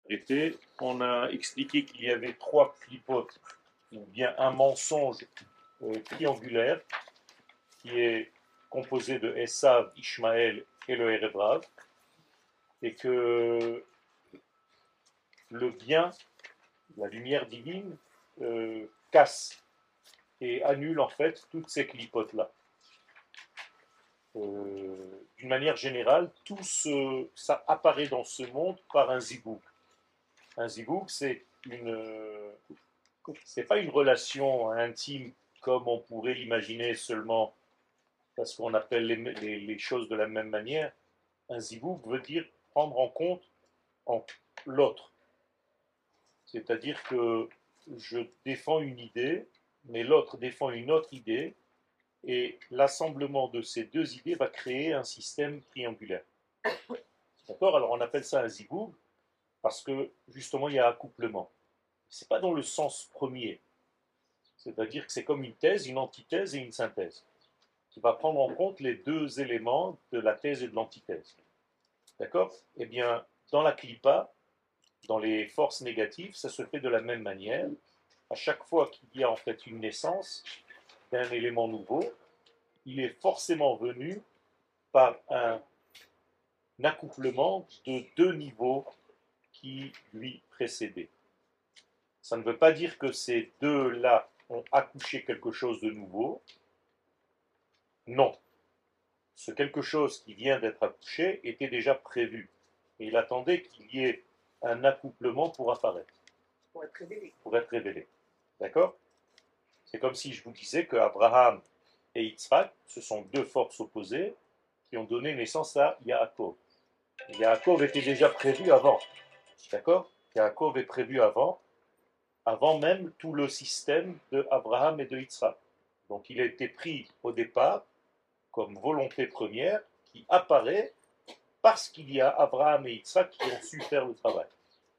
On a expliqué qu'il y avait trois clipotes, ou bien un mensonge triangulaire, qui est composé de Esav, Ishmaël et le Erev Rav, et que le bien, la lumière divine, casse et annule en fait toutes ces clipotes-là. D'une manière générale, ça apparaît dans ce monde par un zibouk. Un zibouk, c'est pas une relation intime comme on pourrait l'imaginer seulement parce qu'on appelle les choses de la même manière. Un zibouk veut dire prendre en compte l'autre. C'est-à-dire que je défends une idée, mais l'autre défend une autre idée, et l'assemblement de ces deux idées va créer un système triangulaire. D'accord? Alors on appelle ça un zibouk parce que justement il y a accouplement. C'est pas dans le sens premier. C'est-à-dire que c'est comme une thèse, une antithèse et une synthèse, qui va prendre en compte les deux éléments de la thèse et de l'antithèse. D'accord? Eh bien, dans la clipa, dans les forces négatives, ça se fait de la même manière. À chaque fois qu'il y a en fait une naissance d'un élément nouveau, il est forcément venu par un accouplement de deux niveaux qui lui précédaient. Ça ne veut pas dire que ces deux-là ont accouché quelque chose de nouveau. Non. Ce quelque chose qui vient d'être accouché était déjà prévu. Et il attendait qu'il y ait un accouplement pour apparaître. Pour être révélé. Pour être révélé. D'accord? C'est comme si je vous disais que Abraham et Yitzhak, ce sont deux forces opposées qui ont donné naissance à Yaakov. Yaakov était déjà prévu avant. D'accord? Yaakov est prévu avant même tout le système de Abraham et de Yitzhak. Donc il a été pris au départ comme volonté première qui apparaît parce qu'il y a Abraham et Yitzhak qui ont su faire le travail.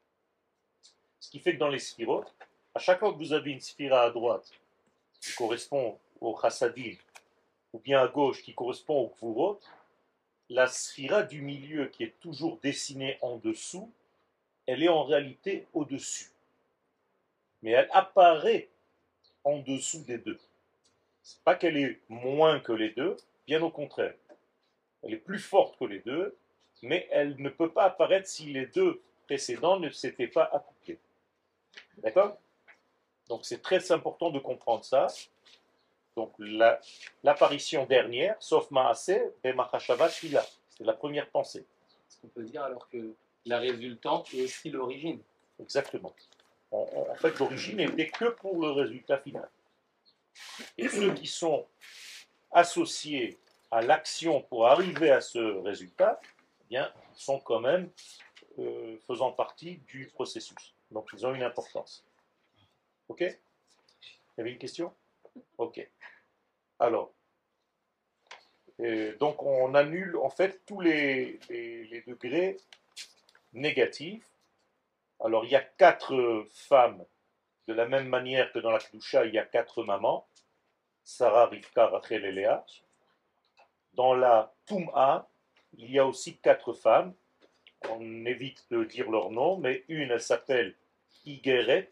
Ce qui fait que dans les sphirotes, à chaque fois que vous avez une sphira à droite qui correspond au chassadim, ou bien à gauche qui correspond au kvurot, la sphira du milieu qui est toujours dessinée en dessous, elle est en réalité au-dessus. Mais elle apparaît en dessous des deux. C'est pas qu'elle est moins que les deux, bien au contraire. Elle est plus forte que les deux, mais elle ne peut pas apparaître si les deux précédents ne s'étaient pas accouplés. D'accord? Donc c'est très important de comprendre ça. Donc l'apparition dernière, sauf Maaseh, Bemachashava Shila, c'est la première pensée. On peut dire alors que la résultante est aussi l'origine. Exactement. En fait, l'origine n'était que pour le résultat final. Et ceux qui sont associés à l'action pour arriver à ce résultat, eh bien, sont quand même faisant partie du processus. Donc, ils ont une importance. Ok? Il y avait une question? Ok. Alors, donc on annule en fait tous les degrés négatifs. Alors, il y a quatre femmes, de la même manière que dans la Kedusha, il y a quatre mamans. Sarah, Rivka, Rachel et Léa. Dans la Toum'a, il y a aussi quatre femmes. On évite de dire leur nom, mais une, elle s'appelle Igeret.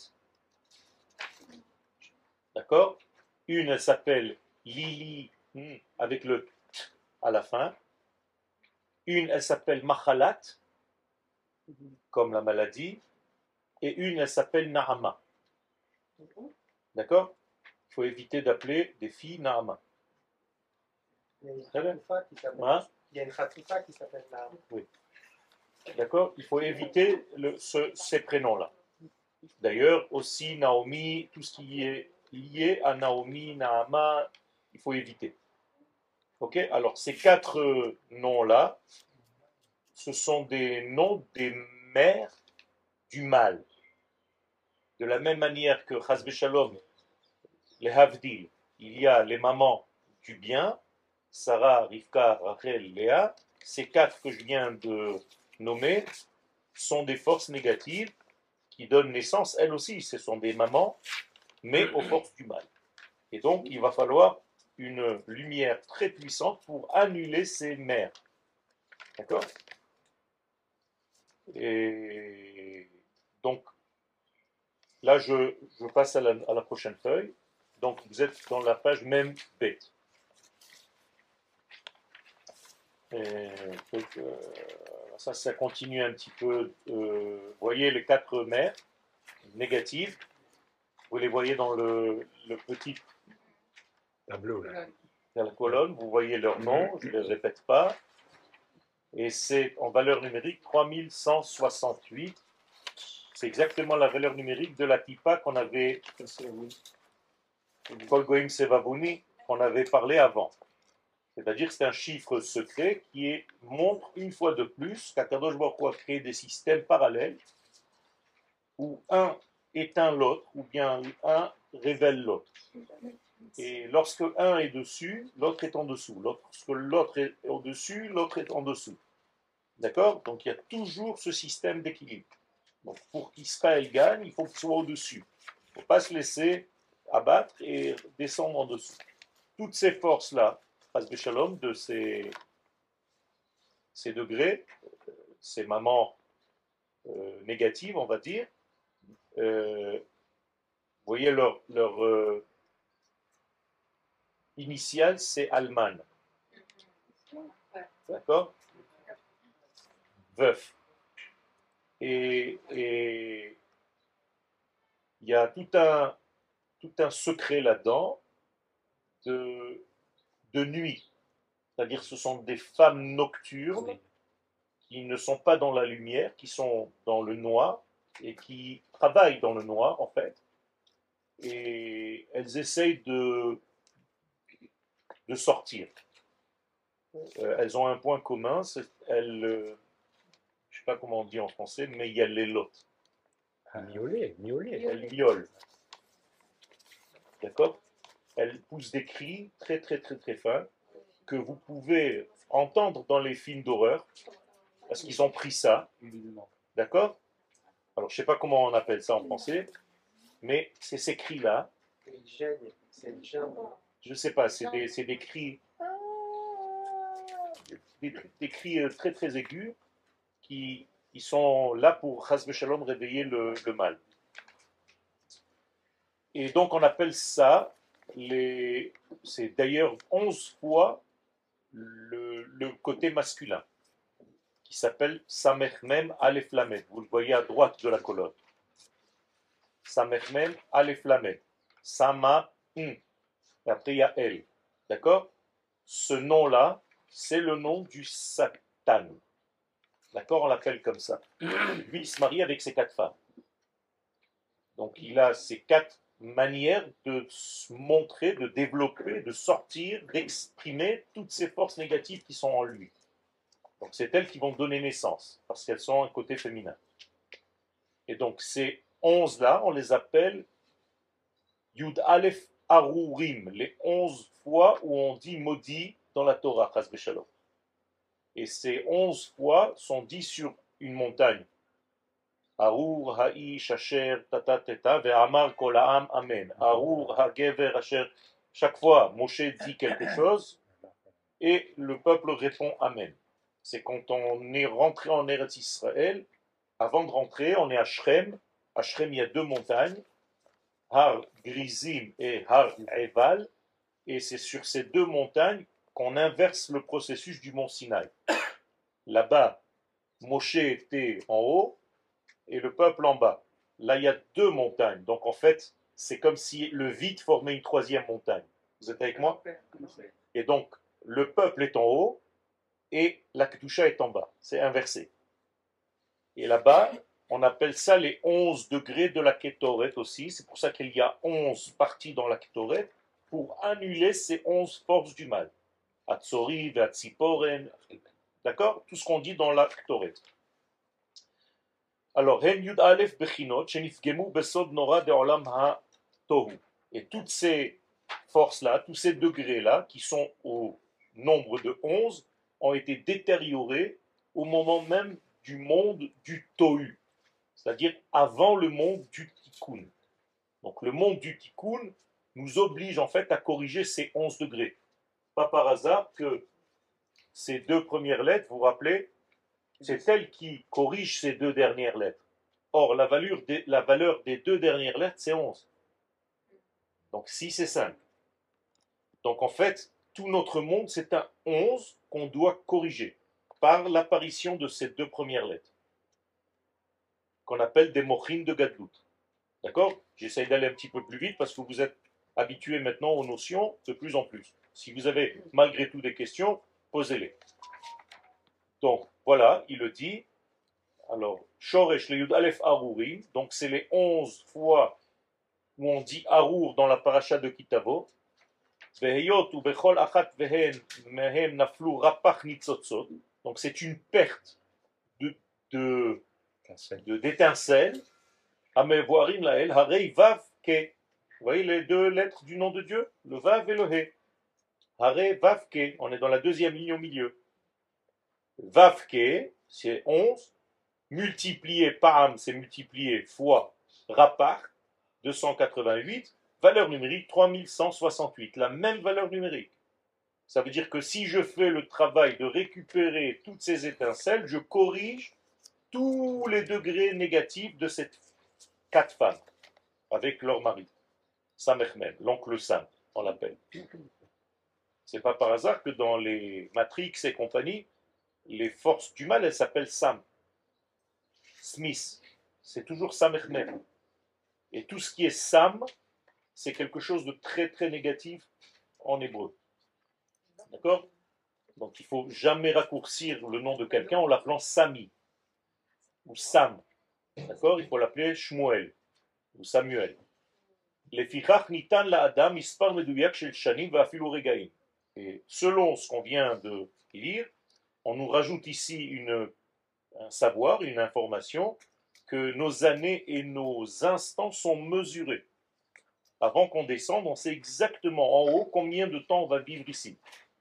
D'accord? Une, elle s'appelle Lili, avec le t à la fin. Une, elle s'appelle Machalat, comme la maladie. Et une, elle s'appelle Nahama. D'accord? Il faut éviter d'appeler des filles Nahama. Il y a une Très bien. Khatufa qui s'appelle, Hein? il y a une Khatufa qui s'appelle Nahama. Oui. D'accord? Il faut éviter ces prénoms-là. D'ailleurs, aussi Naomi, tout ce qui est lié à Naomi, Nahama, il faut éviter. Ok? Alors, ces quatre noms-là, ce sont des noms des mères du mal. De la même manière que Chazve Shalom, les Havdil, il y a les mamans du bien, Sarah, Rivka, Rachel, Léa. Ces quatre que je viens de nommer sont des forces négatives qui donnent naissance, elles aussi, ce sont des mamans, mais aux forces du mal. Et donc, il va falloir une lumière très puissante pour annuler ces mères. D'accord? Et là, je passe à la prochaine feuille. Donc, vous êtes dans la page même B. Et, donc, ça continue un petit peu. Vous voyez les quatre mers négatives. Vous les voyez dans le petit Tableau là. dans la colonne. Vous voyez leur nom, je ne les répète pas. Et c'est en valeur numérique 3168. C'est exactement la valeur numérique de la kippa qu'on avait, Kol Goïm Sevavouni, qu'on avait parlé avant. C'est-à-dire que c'est un chiffre secret montre une fois de plus qu'Akadosh Baruch Hu a créé des systèmes parallèles où un éteint l'autre, ou bien un révèle l'autre. Et lorsque un est dessus, l'autre est en dessous. Lorsque l'autre est au-dessus, l'autre est en dessous. D'accord? Donc il y a toujours ce système d'équilibre. Donc pour qu'Israël gagne, il faut qu'il soit au-dessus. Il ne faut pas se laisser abattre et descendre en dessous. Toutes ces forces-là, Shalom, de ces degrés, ces mamans négatives, on va dire, vous voyez leur initiale, c'est Alman. D'accord? Veuf. Et il y a tout un secret là-dedans de nuit. C'est-à-dire que ce sont des femmes nocturnes qui ne sont pas dans la lumière, qui sont dans le noir et qui travaillent dans le noir en fait. Et elles essayent de sortir. Elles ont un point commun, elles, je ne sais pas comment on dit en français, mais il y a les lotes. Miauler. Elles miaulent. D'accord? Elles poussent des cris très très très très fins que vous pouvez entendre dans les films d'horreur parce qu'ils ont pris ça. D'accord? Alors je ne sais pas comment on appelle ça en français, mais c'est ces cris-là. Je ne sais pas, c'est des cris, des cris très très aigus qui sont là pour Chas Shalom réveiller le mal. Et donc on appelle ça, c'est d'ailleurs 11 fois le côté masculin, qui s'appelle Samech Mem Aleph Lamed. Vous le voyez à droite de la colonne. Samech Mem Aleph Lamed. Sama et après il y a El. D'accord? Ce nom-là, c'est le nom du Satan. D'accord? On l'appelle comme ça. Lui, il se marie avec ses quatre femmes. Donc il a ces quatre manières de se montrer, de développer, de sortir, d'exprimer toutes ces forces négatives qui sont en lui. Donc c'est elles qui vont donner naissance, parce qu'elles ont un côté féminin. Et donc ces 11-là, on les appelle Yud Aleph Arurim, les 11 fois où on dit maudit dans la Torah, Chas B'Shalom. Et ces 11 fois sont dits sur une montagne. Arur ha'ish asher tata teta ve'amar kol ha'am amen. Arur ha'gever asher. Chaque fois, Moshe dit quelque chose et le peuple répond amen. C'est quand on est rentré en Eretz Israël. Avant de rentrer, on est à Shrem. À Shrem, il y a deux montagnes, Har Grizim et Har Eval. Et c'est sur ces deux montagnes qu'on inverse le processus du mont Sinaï. Là-bas, Moshe était en haut et le peuple en bas. Là, il y a deux montagnes. Donc, en fait, c'est comme si le vide formait une troisième montagne. Vous êtes avec moi? Et donc, le peuple est en haut et la Kedusha est en bas. C'est inversé. Et là-bas, on appelle ça les 11 degrés de la Kétoret aussi. C'est pour ça qu'il y a 11 parties dans la Kétoret pour annuler ces 11 forces du mal. Atzori, Vatziporen, d'accord? Tout ce qu'on dit dans la Kétoret. Alors, Hen Yud Aleph Bechinot, Shenifgemu Besod Nora de Olam HaTohu. Et toutes ces forces-là, tous ces degrés-là, qui sont au nombre de 11, ont été détériorés au moment même du monde du Tohu, c'est-à-dire avant le monde du Tikkun. Donc le monde du Tikkun nous oblige en fait à corriger ces 11 degrés. Pas par hasard que ces deux premières lettres, vous vous rappelez, c'est elles qui corrigent ces deux dernières lettres. Or, la valeur des deux dernières lettres, c'est 11. Donc 6 et 5. Donc en fait, tout notre monde, c'est un 11 qu'on doit corriger par l'apparition de ces deux premières lettres, qu'on appelle des mochines de Gadlut. D'accord? J'essaye d'aller un petit peu plus vite parce que vous êtes habitués maintenant aux notions de plus en plus. Si vous avez malgré tout des questions, posez-les. Donc voilà, il le dit. Alors, Shoresh le Yud Aleph Arurim, donc c'est les 11 fois où on dit Arur dans la paracha de Kitavo. Donc c'est une perte de, d'étincelles. Amevoarim lael, harei vav ke. Vous voyez les deux lettres du nom de Dieu, le vav et le he. Harei vav ke, on est dans la deuxième ligne au milieu. Vav ke, c'est 11, multiplié par c'est multiplié fois rapach, 288, valeur numérique 3168, la même valeur numérique. Ça veut dire que si je fais le travail de récupérer toutes ces étincelles, je corrige tous les degrés négatifs de ces 4 femmes avec leur mari. Samechmen, l'oncle Sam, on l'appelle. C'est pas par hasard que dans les Matrix et compagnie, les forces du mal, elles s'appellent Sam. Smith, c'est toujours Samechmen. Et tout ce qui est Sam, c'est quelque chose de très très négatif en hébreu. D'accord? Donc il ne faut jamais raccourcir le nom de quelqu'un en l'appelant Sami ou Sam. D'accord? Il faut l'appeler Shmuel ou Samuel. Lefichach nitan la adam mispar meduyak shel shanim va'afilu regaim. Et selon ce qu'on vient de lire, on nous rajoute ici un savoir, une information, que nos années et nos instants sont mesurés. Avant qu'on descende, on sait exactement en haut combien de temps on va vivre ici.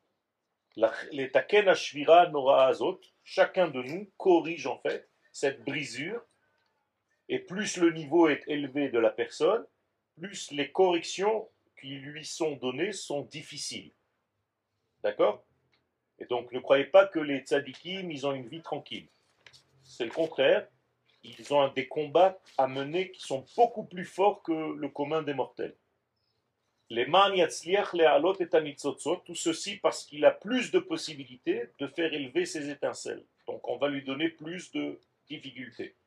Les taken ashvira nora azot, chacun de nous corrige en fait cette brisure, et plus le niveau est élevé de la personne, plus les corrections qui lui sont données sont difficiles. D'accord? Et donc ne croyez pas que les tzadikim, ils ont une vie tranquille. C'est le contraire. Ils ont des combats à mener qui sont beaucoup plus forts que le commun des mortels. Les man yatzliach le'alot et anitzot, tout ceci parce qu'il a plus de possibilités de faire élever ses étincelles. Donc on va lui donner plus de difficultés.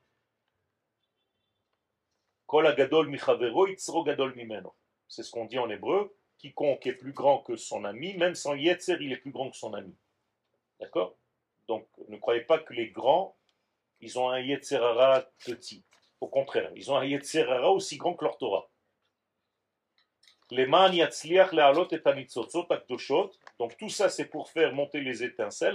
Kol hagadol michavero yitzro gadol mimeno. C'est ce qu'on dit en hébreu. Quiconque est plus grand que son ami, même sans yetzer, il est plus grand que son ami. D'accord? Donc ne croyez pas que les grands, ils ont un yetzer hara petit. Au contraire, ils ont un yetzer hara aussi grand que leur Torah. Donc tout ça c'est pour faire monter les étincelles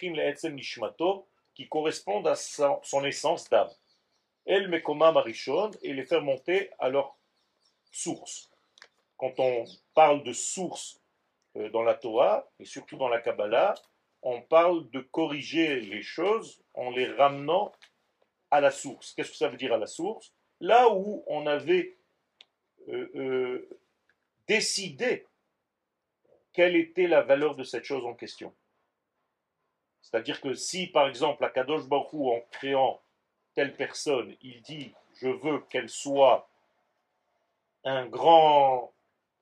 qui correspondent à son essence d'âme. El Mekoma Marishon et les faire monter à leur source. Quand on parle de source dans la Torah et surtout dans la Kabbalah, on parle de corriger les choses en les ramenant à la source. Qu'est-ce que ça veut dire à la source? Là où on avait décider quelle était la valeur de cette chose en question. C'est-à-dire que si, par exemple, Akadosh Baruch Hu, en créant telle personne, il dit « je veux qu'elle soit un grand L »,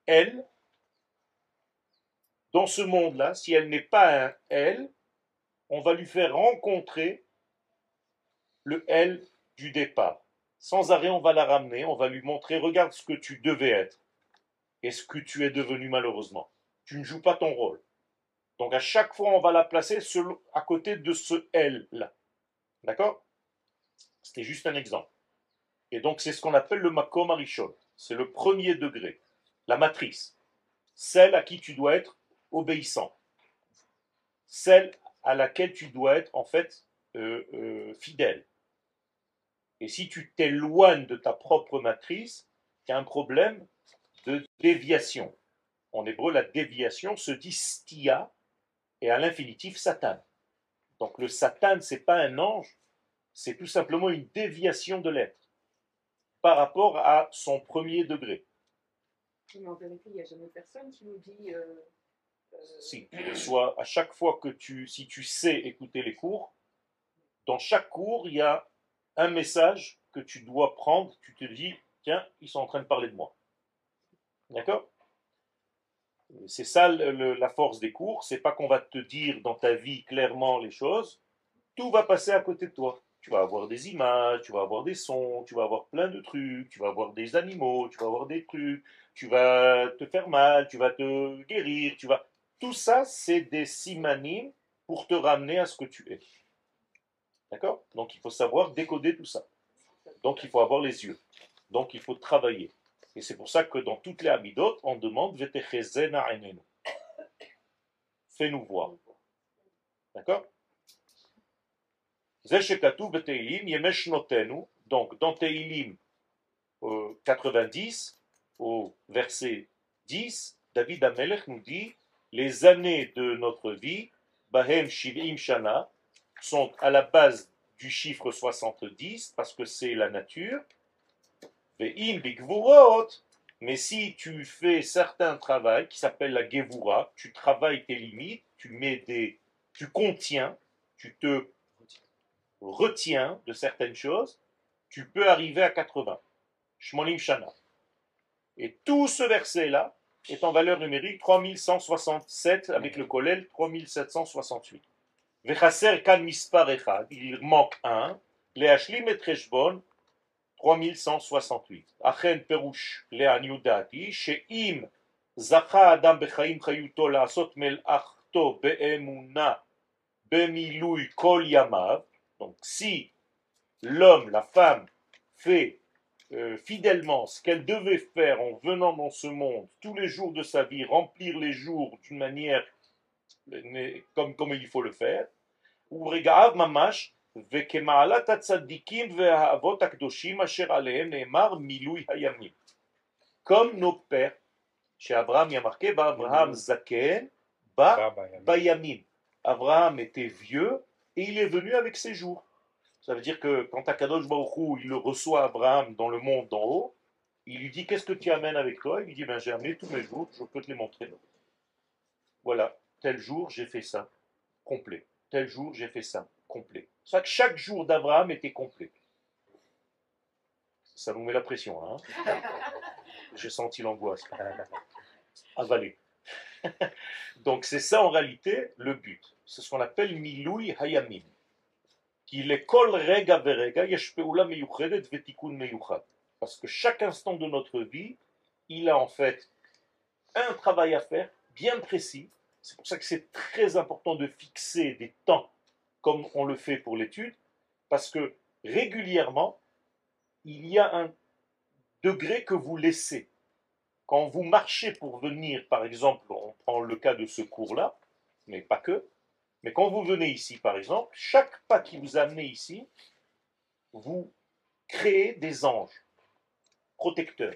dans ce monde-là, si elle n'est pas un L, on va lui faire rencontrer le L du départ. Sans arrêt, on va la ramener, on va lui montrer « regarde ce que tu devais être ». Et ce que tu es devenu malheureusement. Tu ne joues pas ton rôle. Donc à chaque fois, on va la placer à côté de ce L-là. D'accord? C'était juste un exemple. Et donc c'est ce qu'on appelle le Makom Arishon. C'est le premier degré. La matrice. Celle à qui tu dois être obéissant. Celle à laquelle tu dois être en fait fidèle. Et si tu t'éloignes de ta propre matrice, tu as un problème de déviation. En hébreu, la déviation se dit stia et à l'infinitif Satan. Donc le Satan, c'est pas un ange, c'est tout simplement une déviation de l'être par rapport à son premier degré. Mais en vérité, il n'y a jamais personne qui nous dit. Si, soit à chaque fois que si tu sais écouter les cours, dans chaque cours, il y a un message que tu dois prendre, tu te dis, tiens, ils sont en train de parler de moi. D'accord? C'est ça la force des cours, c'est pas qu'on va te dire dans ta vie clairement les choses, tout va passer à côté de toi. Tu vas avoir des images, tu vas avoir des sons, tu vas avoir plein de trucs, tu vas avoir des animaux, tu vas avoir des trucs, tu vas te faire mal, tu vas te guérir, tu vas... Tout ça, c'est des simanim pour te ramener à ce que tu es. D'accord? Donc il faut savoir décoder tout ça. Donc il faut avoir les yeux. Donc il faut travailler. Et c'est pour ça que dans toutes les Amidot, on demande Vetechezena Ainenu. Fais-nous voir. D'accord? Zeshekatu Beteilim Yemesh Notenu. Donc dans Teilim 90, au verset 10, David Amelech nous dit les années de notre vie, Bahem Shivim Shana, sont à la base du chiffre 70 parce que c'est la nature. Ve'im bigvurot, mais si tu fais certains travail qui s'appelle la gevura, tu travailles tes limites, tu contiens, tu te retiens de certaines choses, tu peux arriver à 80. Shmonim Shana. Et tout ce verset-là est en valeur numérique 3167 avec le Kollel 3768. Vechaser kan mispar echad, il manque un. Leashlim et Treshbon 3168. Achen perush le'aniyut da'ati she'im zacha adam b'chaim chayuto la'asot melachto be'emuna bemilui kol yamav. Donc si l'homme, la femme fait fidèlement ce qu'elle devait faire en venant dans ce monde tous les jours de sa vie, remplir les jours d'une manière comme il faut le faire, ou regarde mamash וכמעלת הצדיקים והאבות הקדושים אשר עליהם נאמר מילוי הימים. Comme nos pères, chez Abraham il y a marqué Abraham zaken ba bayamim. Abraham était vieux et il est venu avec ses jours. Ça veut dire que quand Akadosh Baruch Hu, il le reçoit Abraham dans le monde d'en haut, il lui dit qu'est-ce que tu amènes avec toi? Il lui dit ben, j'ai amené tous mes jours, je peux te les montrer. Voilà, tel jour j'ai fait ça, complet. Tel jour j'ai fait ça, complet. C'est ça que chaque jour d'Abraham était complet. Ça nous met la pression, hein? J'ai senti l'angoisse. Avalé. Donc c'est ça en réalité le but. C'est ce qu'on appelle Miloui Hayamim. Qu'il est kol rega verega yesh peula meyuchedet vetikun meyuchad. Parce que chaque instant de notre vie, il a en fait un travail à faire bien précis. C'est pour ça que c'est très important de fixer des temps comme on le fait pour l'étude, parce que régulièrement, il y a un degré que vous laissez. Quand vous marchez pour venir, par exemple, on prend le cas de ce cours-là, mais pas que, mais quand vous venez ici, par exemple, chaque pas qui vous amène ici, vous créez des anges protecteurs.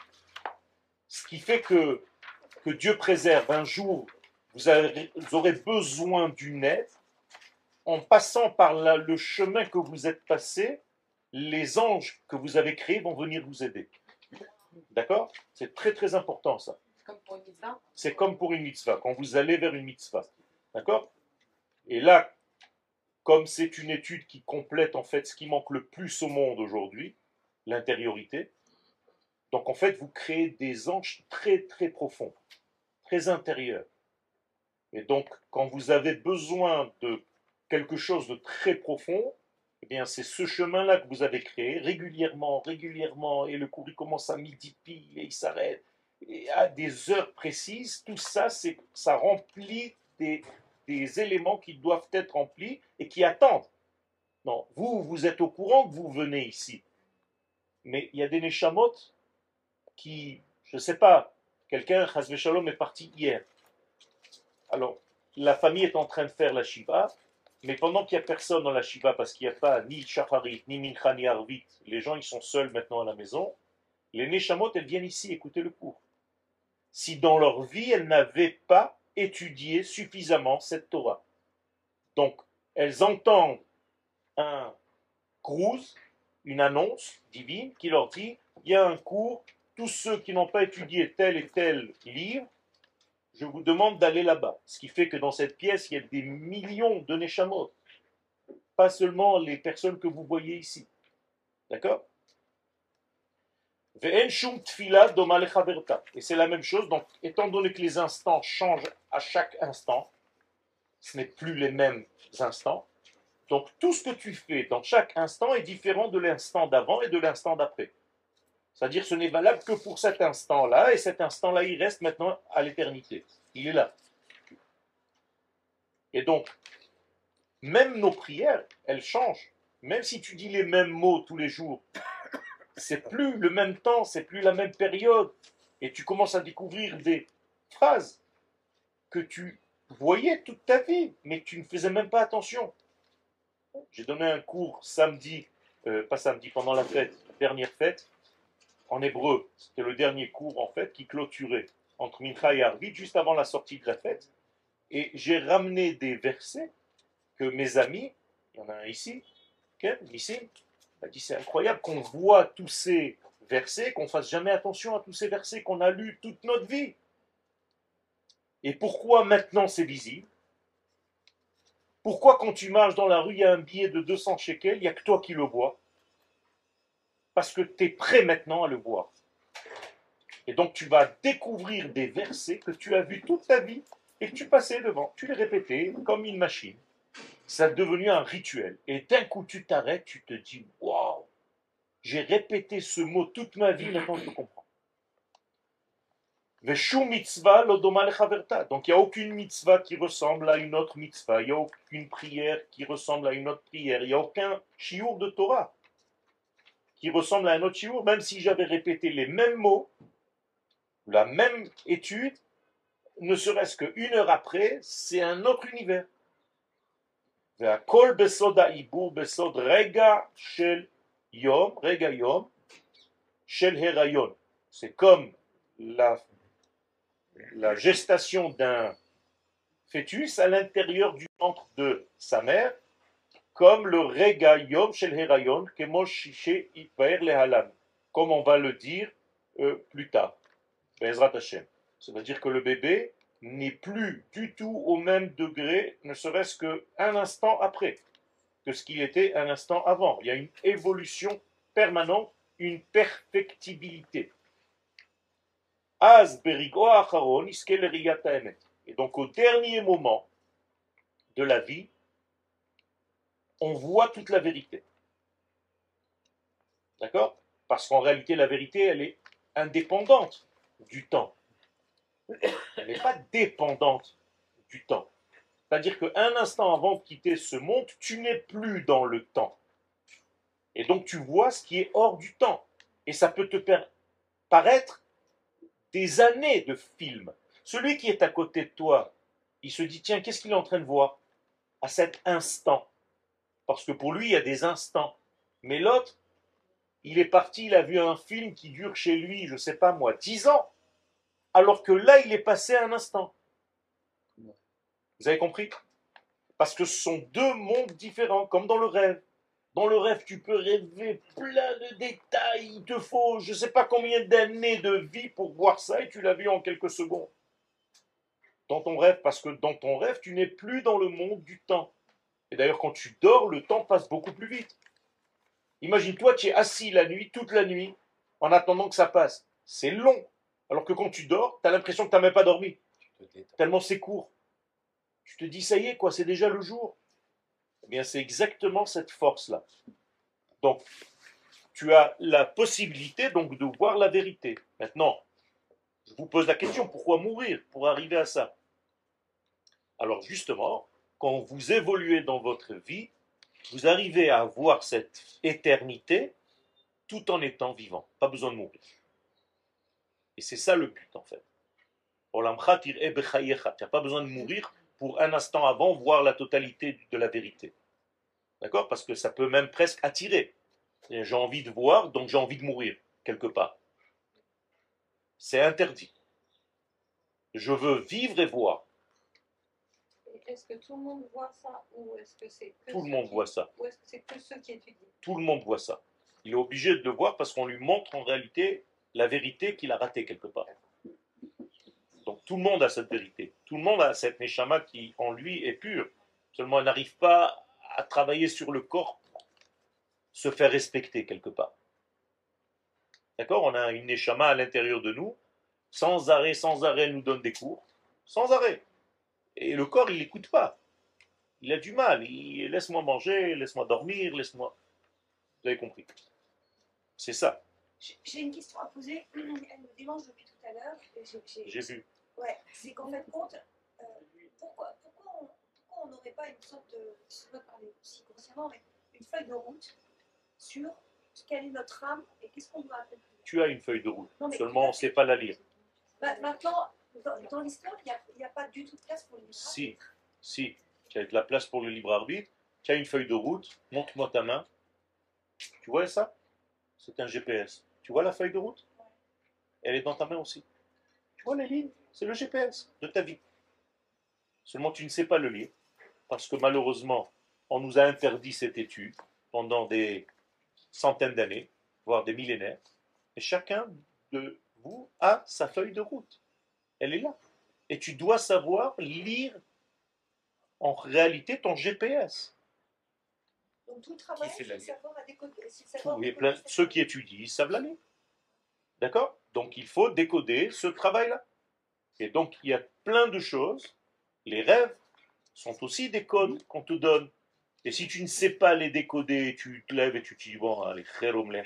Ce qui fait que Dieu préserve un jour, vous aurez besoin d'une aide, en passant par le chemin que vous êtes passé, les anges que vous avez créés vont venir vous aider. D'accord? C'est très très important ça. Comme pour une mitzvah. C'est comme pour une mitzvah, quand vous allez vers une mitzvah. D'accord? Et là, comme c'est une étude qui complète en fait ce qui manque le plus au monde aujourd'hui, l'intériorité, donc en fait vous créez des anges très très profonds, très intérieurs. Et donc quand vous avez besoin de quelque chose de très profond, eh bien c'est ce chemin-là que vous avez créé régulièrement, et le cours il commence à midi pile et il s'arrête. Et à des heures précises, tout ça, ça remplit des éléments qui doivent être remplis et qui attendent. Non, vous êtes au courant que vous venez ici. Mais il y a des neshamot qui, je ne sais pas, quelqu'un, Chas Shalom, est parti hier. Alors, la famille est en train de faire la Shiva, mais pendant qu'il n'y a personne dans la Shiva, parce qu'il n'y a pas ni Shacharit, ni Mincha, ni Arvit, les gens ils sont seuls maintenant à la maison, les neshamot, elles viennent ici écouter le cours. Si dans leur vie, elles n'avaient pas étudié suffisamment cette Torah. Donc, elles entendent un cruise, une annonce divine qui leur dit, il y a un cours, tous ceux qui n'ont pas étudié tel et tel livre, je vous demande d'aller là-bas. Ce qui fait que dans cette pièce, il y a des millions de neshamot. Pas seulement les personnes que vous voyez ici. D'accord? Ve'en shum tfila doma lechaverta. Et c'est la même chose, donc étant donné que les instants changent à chaque instant, ce n'est plus les mêmes instants, donc tout ce que tu fais dans chaque instant est différent de l'instant d'avant et de l'instant d'après. C'est-à-dire ce n'est valable que pour cet instant-là, et cet instant-là, il reste maintenant à l'éternité. Il est là. Et donc, même nos prières, elles changent. Même si tu dis les mêmes mots tous les jours, c'est plus le même temps, c'est plus la même période. Et tu commences à découvrir des phrases que tu voyais toute ta vie, mais tu ne faisais même pas attention. J'ai donné un cours samedi, pas samedi, pendant la fête, dernière fête, en hébreu. C'était le dernier cours en fait qui clôturait entre Mincha et Arvit, juste avant la sortie de la fête. Et j'ai ramené des versets que mes amis, il y en a un ici, Nissim, m'a dit c'est incroyable qu'on voit tous ces versets, qu'on ne fasse jamais attention à tous ces versets qu'on a lus toute notre vie. Et pourquoi maintenant c'est visible? Pourquoi quand tu marches dans la rue, il y a un billet de 200 shekels, il n'y a que toi qui le vois? Parce que tu es prêt maintenant à le voir. Et donc tu vas découvrir des versets que tu as vus toute ta vie et que tu passais devant. Tu les répétais comme une machine. Ça a devenu un rituel. Et d'un coup tu t'arrêtes, tu te dis waouh, j'ai répété ce mot toute ma vie, maintenant je le comprends. Mitzvah lodoma lechaverta. Donc il n'y a aucune mitzvah qui ressemble à une autre mitzvah. Il n'y a aucune prière qui ressemble à une autre prière. Il n'y a aucun shiur de Torah qui ressemble à un autre shiur, même si j'avais répété les mêmes mots, la même étude, ne serait-ce qu'une heure après, c'est un autre univers. Kol besod ha'ibur besod rega shel yom, rega yom, shel herayon. C'est comme la gestation d'un fœtus à l'intérieur du ventre de sa mère, comme le rega yom shel herayon, comme on va le dire plus tard. Be'ezrat Hashem. Ça veut dire que le bébé n'est plus du tout au même degré, ne serait-ce qu'un instant après, que ce qu'il était un instant avant. Il y a une évolution permanente, une perfectibilité. Az berigo acharon iske leriyat haemet. Et donc au dernier moment de la vie, on voit toute la vérité. D'accord? Parce qu'en réalité, la vérité, elle est indépendante du temps. Elle n'est pas dépendante du temps. C'est-à-dire qu'un instant avant de quitter ce monde, tu n'es plus dans le temps. Et donc tu vois ce qui est hors du temps. Et ça peut te paraître des années de film. Celui qui est à côté de toi, il se dit, tiens, qu'est-ce qu'il est en train de voir à cet instant? Parce que pour lui, il y a des instants. Mais l'autre, il est parti, il a vu un film qui dure chez lui, je ne sais pas moi, 10 ans. Alors que là, il est passé un instant. Vous avez compris? Parce que ce sont deux mondes différents, comme dans le rêve. Dans le rêve, tu peux rêver plein de détails. Il te faut je ne sais pas combien d'années de vie pour voir ça et tu l'as vu en quelques secondes. Dans ton rêve, parce que dans ton rêve, tu n'es plus dans le monde du temps. Et d'ailleurs, quand tu dors, le temps passe beaucoup plus vite. Imagine-toi, tu es assis la nuit, toute la nuit, en attendant que ça passe. C'est long. Alors que quand tu dors, tu as l'impression que tu n'as même pas dormi. Tellement c'est court. Tu te dis, ça y est, quoi, c'est déjà le jour. Eh bien, c'est exactement cette force-là. Donc, tu as la possibilité donc de voir la vérité. Maintenant, je vous pose la question, pourquoi mourir pour arriver à ça? Alors justement, quand vous évoluez dans votre vie, vous arrivez à voir cette éternité tout en étant vivant. Pas besoin de mourir. Et c'est ça le but en fait. Tu n'as pas besoin de mourir pour un instant avant voir la totalité de la vérité. D'accord? Parce que ça peut même presque attirer. J'ai envie de voir, donc j'ai envie de mourir, quelque part. C'est interdit. Je veux vivre et voir. Est-ce que tout le monde voit ça ou est-ce que c'est que Tout le monde voit ça. Ou est-ce que c'est que ceux qui étudient? Tout le monde voit ça. Il est obligé de le voir parce qu'on lui montre en réalité la vérité qu'il a ratée quelque part. Donc tout le monde a cette vérité. Tout le monde a cette neshama qui en lui est pure. Seulement elle n'arrive pas à travailler sur le corps pour se faire respecter quelque part. D'accord? On a une neshama à l'intérieur de nous, sans arrêt, elle nous donne des cours, sans arrêt. Et le corps, il n'écoute pas. Il a du mal. Laisse-moi manger, laisse-moi dormir, laisse-moi. Vous avez compris. C'est ça. J'ai une question à poser. Elle me dérange depuis tout à l'heure. J'ai vu. Ouais, c'est qu'en fait, compte, pourquoi on n'aurait pas une sorte de, je ne vais pas parler aussi consciemment, mais une feuille de route sur quelle est notre âme et qu'est-ce qu'on doit appeler. Tu as une feuille de route. Non, mais Seulement, on ne sait pas la lire. Maintenant, dans l'histoire, il n'y a pas du tout de place pour les libre Si, si. Tu as de la place pour le libre arbitre. Tu as une feuille de route. Montre-moi ta main. Tu vois ça? C'est un GPS. Tu vois la feuille de route? Elle est dans ta main aussi. Tu vois les lignes? C'est le GPS de ta vie. Seulement tu ne sais pas le lire, parce que malheureusement, on nous a interdit cette étude pendant des centaines d'années, voire des millénaires, et chacun de vous a sa feuille de route. Elle est là. Et tu dois savoir lire en réalité ton GPS. Donc tout le travail, sait la c'est lire? savoir à décoder. Ceux qui étudient, ils savent la lire. D'accord? Donc il faut décoder ce travail-là. Et donc il y a plein de choses. Les rêves sont aussi des codes qu'on te donne. Et si tu ne sais pas les décoder, tu te lèves et tu te dis, bon, allez, khairomleh.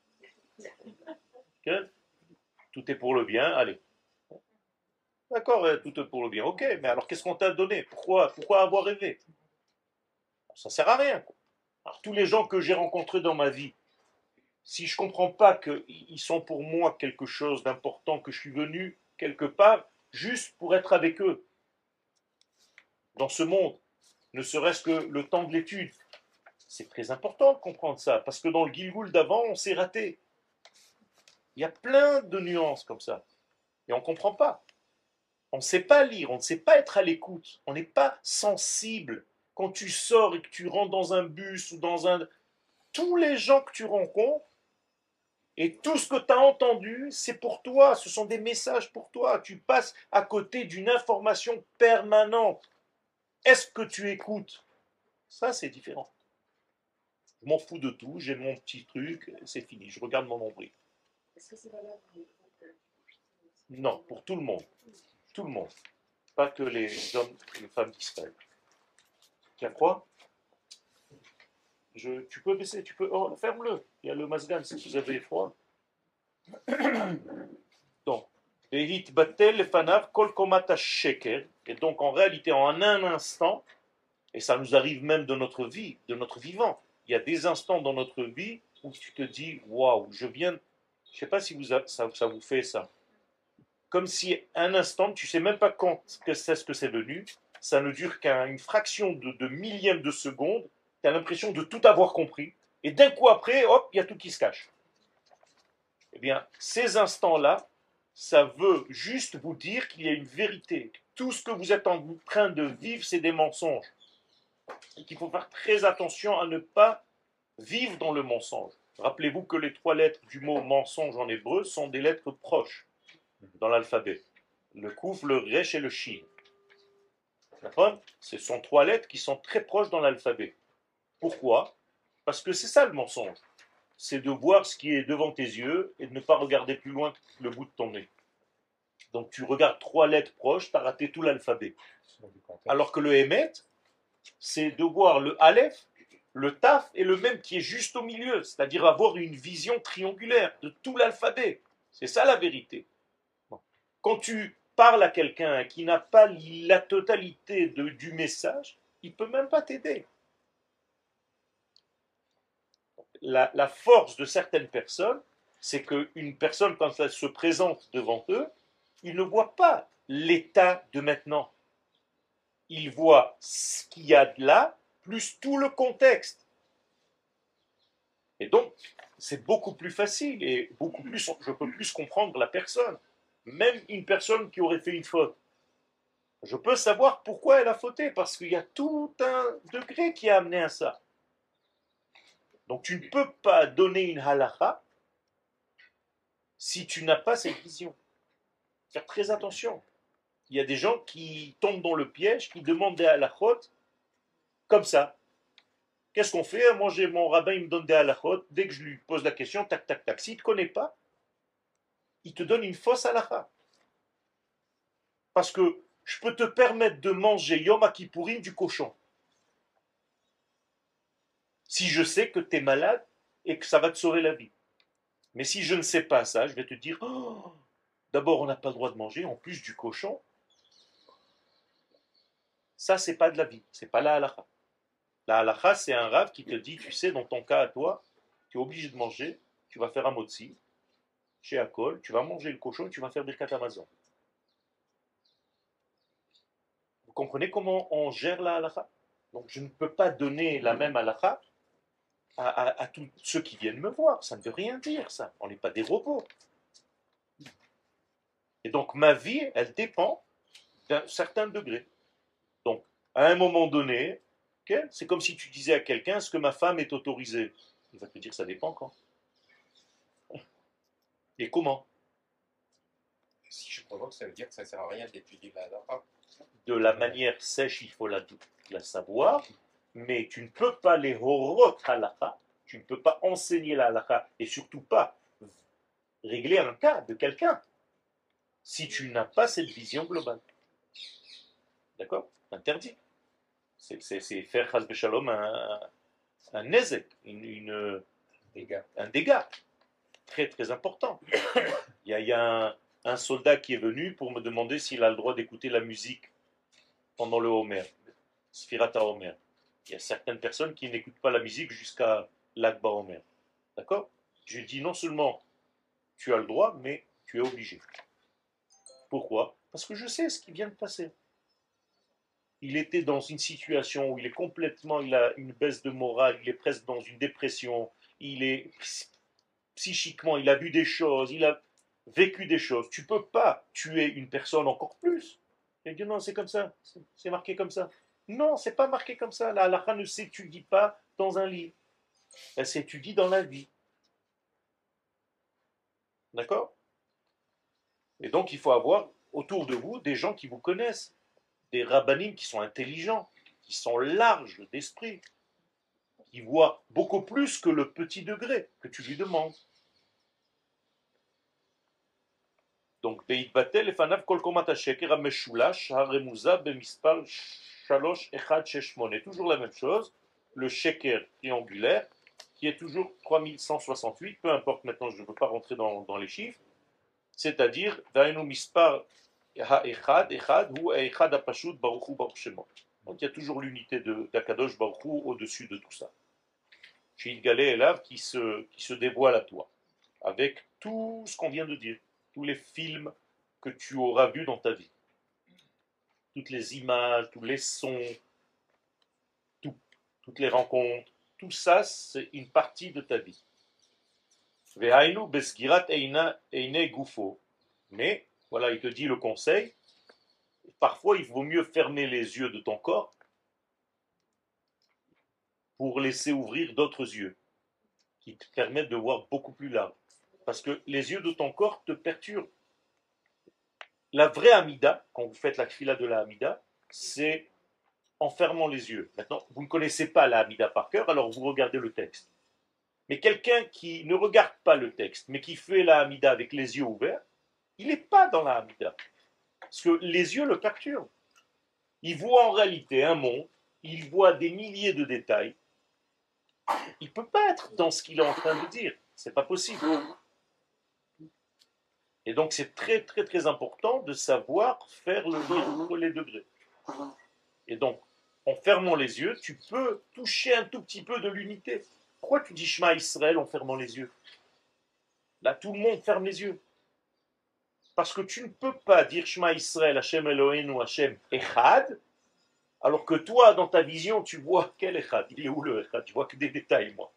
Ok? Tout est pour le bien, allez. D'accord, tout est pour le bien. Ok, mais alors qu'est-ce qu'on t'a donné? Pourquoi avoir rêvé? Ça sert à rien. Alors tous les gens que j'ai rencontrés dans ma vie, si je ne comprends pas qu'ils sont pour moi quelque chose d'important, que je suis venu quelque part juste pour être avec eux dans ce monde, ne serait-ce que le temps de l'étude, c'est très important de comprendre ça, parce que dans le Gilgoul d'avant, on s'est raté. Il y a plein de nuances comme ça, et on ne comprend pas. On ne sait pas lire, on ne sait pas être à l'écoute, on n'est pas sensible. Quand tu sors et que tu rentres dans un bus ou dans un... Tous les gens que tu rencontres, et tout ce que tu as entendu, c'est pour toi, ce sont des messages pour toi. Tu passes à côté d'une information permanente. Est-ce que tu écoutes? Ça, c'est différent. Je m'en fous de tout, j'ai mon petit truc, c'est fini, je regarde mon nombril. Est-ce que c'est valable pour les groupes Non, pour tout le monde. Tout le monde. Pas que les hommes et les femmes d'Israël. Tu as froid? Tu peux baisser, tu peux... Oh, ferme-le. Il y a le masgan si vous avez froid. Donc, et donc en réalité, en un instant, et ça nous arrive même de notre vie, de notre vivant, il y a des instants dans notre vie où tu te dis, waouh, je viens, je ne sais pas si ça vous fait ça, comme si un instant, tu ne sais même pas quand que c'est ce que c'est venu, ça ne dure qu'une fraction de millième de seconde, tu as l'impression de tout avoir compris, et d'un coup après, hop, il y a tout qui se cache. Eh bien, ces instants-là, ça veut juste vous dire qu'il y a une vérité. Tout ce que vous êtes en train de vivre, c'est des mensonges. Et qu'il faut faire très attention à ne pas vivre dans le mensonge. Rappelez-vous que les 3 lettres du mot mensonge en hébreu sont des lettres proches dans l'alphabet. Le kouf, le resh et le shin. D'accord? Ce sont 3 lettres qui sont très proches dans l'alphabet. Pourquoi? Parce que c'est ça le mensonge. C'est de voir ce qui est devant tes yeux et de ne pas regarder plus loin que le bout de ton nez. Donc tu regardes 3 lettres proches, tu as raté tout l'alphabet. Alors que le Hémet, c'est de voir le Aleph, le Taf et le même qui est juste au milieu, c'est-à-dire avoir une vision triangulaire de tout l'alphabet. C'est ça la vérité. Quand tu parles à quelqu'un qui n'a pas la totalité du message, il ne peut même pas t'aider. La force de certaines personnes, c'est qu'une personne, quand elle se présente devant eux, il ne voit pas l'état de maintenant. Il voit ce qu'il y a de là, plus tout le contexte. Et donc, c'est beaucoup plus facile et beaucoup plus, je peux plus comprendre la personne. Même une personne qui aurait fait une faute. Je peux savoir pourquoi elle a fauté, parce qu'il y a tout un degré qui a amené à ça. Donc tu ne peux pas donner une halakha si tu n'as pas cette vision. Faire très attention. Il y a des gens qui tombent dans le piège, qui demandent des halakhot comme ça. Qu'est-ce qu'on fait? Moi, j'ai mon rabbin, il me donne des halakhot. Dès que je lui pose la question, tac, tac, tac. S'il ne te connaît pas, il te donne une fausse halakha. Parce que je peux te permettre de manger Yom Kippourim du cochon. Si je sais que tu es malade et que ça va te sauver la vie. Mais si je ne sais pas ça, je vais te dire, oh, d'abord on n'a pas le droit de manger, en plus du cochon. Ça, c'est pas de la vie, c'est pas la halakha. La halakha, c'est un rave qui te dit, tu sais, dans ton cas à toi, tu es obligé de manger, tu vas faire un motzi, chez Akol, tu vas manger le cochon, tu vas faire Birkat Hamazon. Vous comprenez comment on gère la halakha? Donc je ne peux pas donner la même halakha à tous ceux qui viennent me voir. Ça ne veut rien dire, ça. On n'est pas des robots. Et donc ma vie, elle dépend d'un certain degré. Donc, à un moment donné, okay, c'est comme si tu disais à quelqu'un, est-ce que ma femme est autorisée? Il va te dire, ça dépend quand. Et comment? Si je provoque, ça veut dire que ça ne sert à rien d'étudier la halakha. De la manière sèche, il faut la savoir, mais tu ne peux pas les horot halakha, tu ne peux pas enseigner la halakha, et surtout pas régler un cas de quelqu'un, si tu n'as pas cette vision globale. D'accord? Interdit. C'est faire chas b'shalom un nezek, un dégât très très important. Il y a un soldat qui est venu pour me demander s'il a le droit d'écouter la musique pendant le Homer, Sfirata Homer. Il y a certaines personnes qui n'écoutent pas la musique jusqu'à l'Akba Homer. D'accord? Je dis non seulement tu as le droit, mais tu es obligé. Pourquoi? Parce que je sais ce qui vient de passer. Il était dans une situation où il a une baisse de morale, il est presque dans une dépression, il est psychiquement, il a vu des choses, il a vécu des choses. Tu ne peux pas tuer une personne encore plus. Il dit non, c'est comme ça, c'est marqué comme ça. Non, c'est pas marqué comme ça. La halakha ne s'étudie pas dans un livre. Elle s'étudie dans la vie. D'accord? Et donc il faut avoir autour de vous des gens qui vous connaissent, des rabbinim qui sont intelligents, qui sont larges d'esprit, qui voient beaucoup plus que le petit degré que tu lui demandes. Donc, Beitbatel efanav kol komat hasheker hameshulash haremuza bemispar shalosh echad sheshmone. Toujours la même chose, le sheker triangulaire, qui est toujours 3168, peu importe maintenant, je ne veux pas rentrer dans les chiffres, c'est-à-dire, Dainu mispar ha-echad, echad, ou echad apashut baruch hu baruch shemo. Donc il y a toujours l'unité d'Akadosh Baruch Hu au-dessus de tout ça. Chez Galé Elav qui se dévoile à toi, avec tout ce qu'on vient de dire, tous les films que tu auras vus dans ta vie, toutes les images, tous les sons, toutes les rencontres, tout ça c'est une partie de ta vie. Vehainu besgirat eine gufo. Mais, voilà, il te dit le conseil, parfois il vaut mieux fermer les yeux de ton corps pour laisser ouvrir d'autres yeux qui te permettent de voir beaucoup plus large. Parce que les yeux de ton corps te perturbent. La vraie Amida, quand vous faites la fila de la Amida, c'est en fermant les yeux. Maintenant, vous ne connaissez pas la Amida par cœur, alors vous regardez le texte. Mais quelqu'un qui ne regarde pas le texte, mais qui fait la Amida avec les yeux ouverts, il n'est pas dans la Amida. Parce que les yeux le perturbent. Il voit en réalité un monde, il voit des milliers de détails. Il ne peut pas être dans ce qu'il est en train de dire. C'est pas possible. Et donc c'est très très très important de savoir faire le lien entre les degrés. Et donc, en fermant les yeux, tu peux toucher un tout petit peu de l'unité. Pourquoi tu dis Shema Israël en fermant les yeux? Là, tout le monde ferme les yeux. Parce que tu ne peux pas dire Shema Israël, Hashem Eloheinu, Hashem Echad, alors que toi, dans ta vision, tu vois quel Echad? Il est où le Echad? Tu vois que des détails, moi.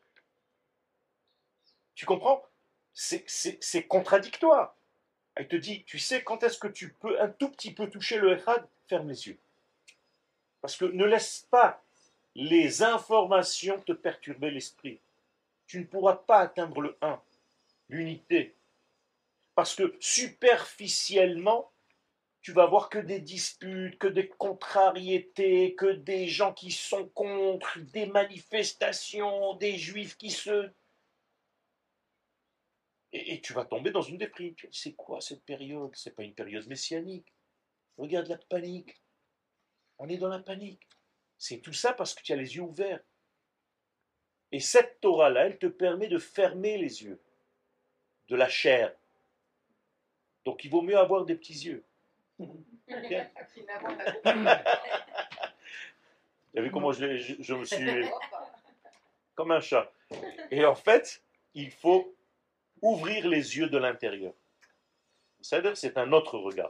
Tu comprends? C'est contradictoire. Elle te dit, tu sais, quand est-ce que tu peux un tout petit peu toucher le Echad? Ferme les yeux. Parce que ne laisse pas les informations te perturber l'esprit. Tu ne pourras pas atteindre le 1, l'unité. Parce que superficiellement, tu vas voir que des disputes, que des contrariétés, que des gens qui sont contre, des manifestations, des juifs qui se... Et tu vas tomber dans une déprime. C'est quoi cette période? C'est pas une période messianique. Regarde la panique. On est dans la panique. C'est tout ça parce que tu as les yeux ouverts. Et cette Torah-là, elle te permet de fermer les yeux de la chair. Donc il vaut mieux avoir des petits yeux. Okay. Finalement, Vous avez vu comment je me suis... comme un chat. Et en fait, il faut ouvrir les yeux de l'intérieur. C'est-à-dire, c'est un autre regard.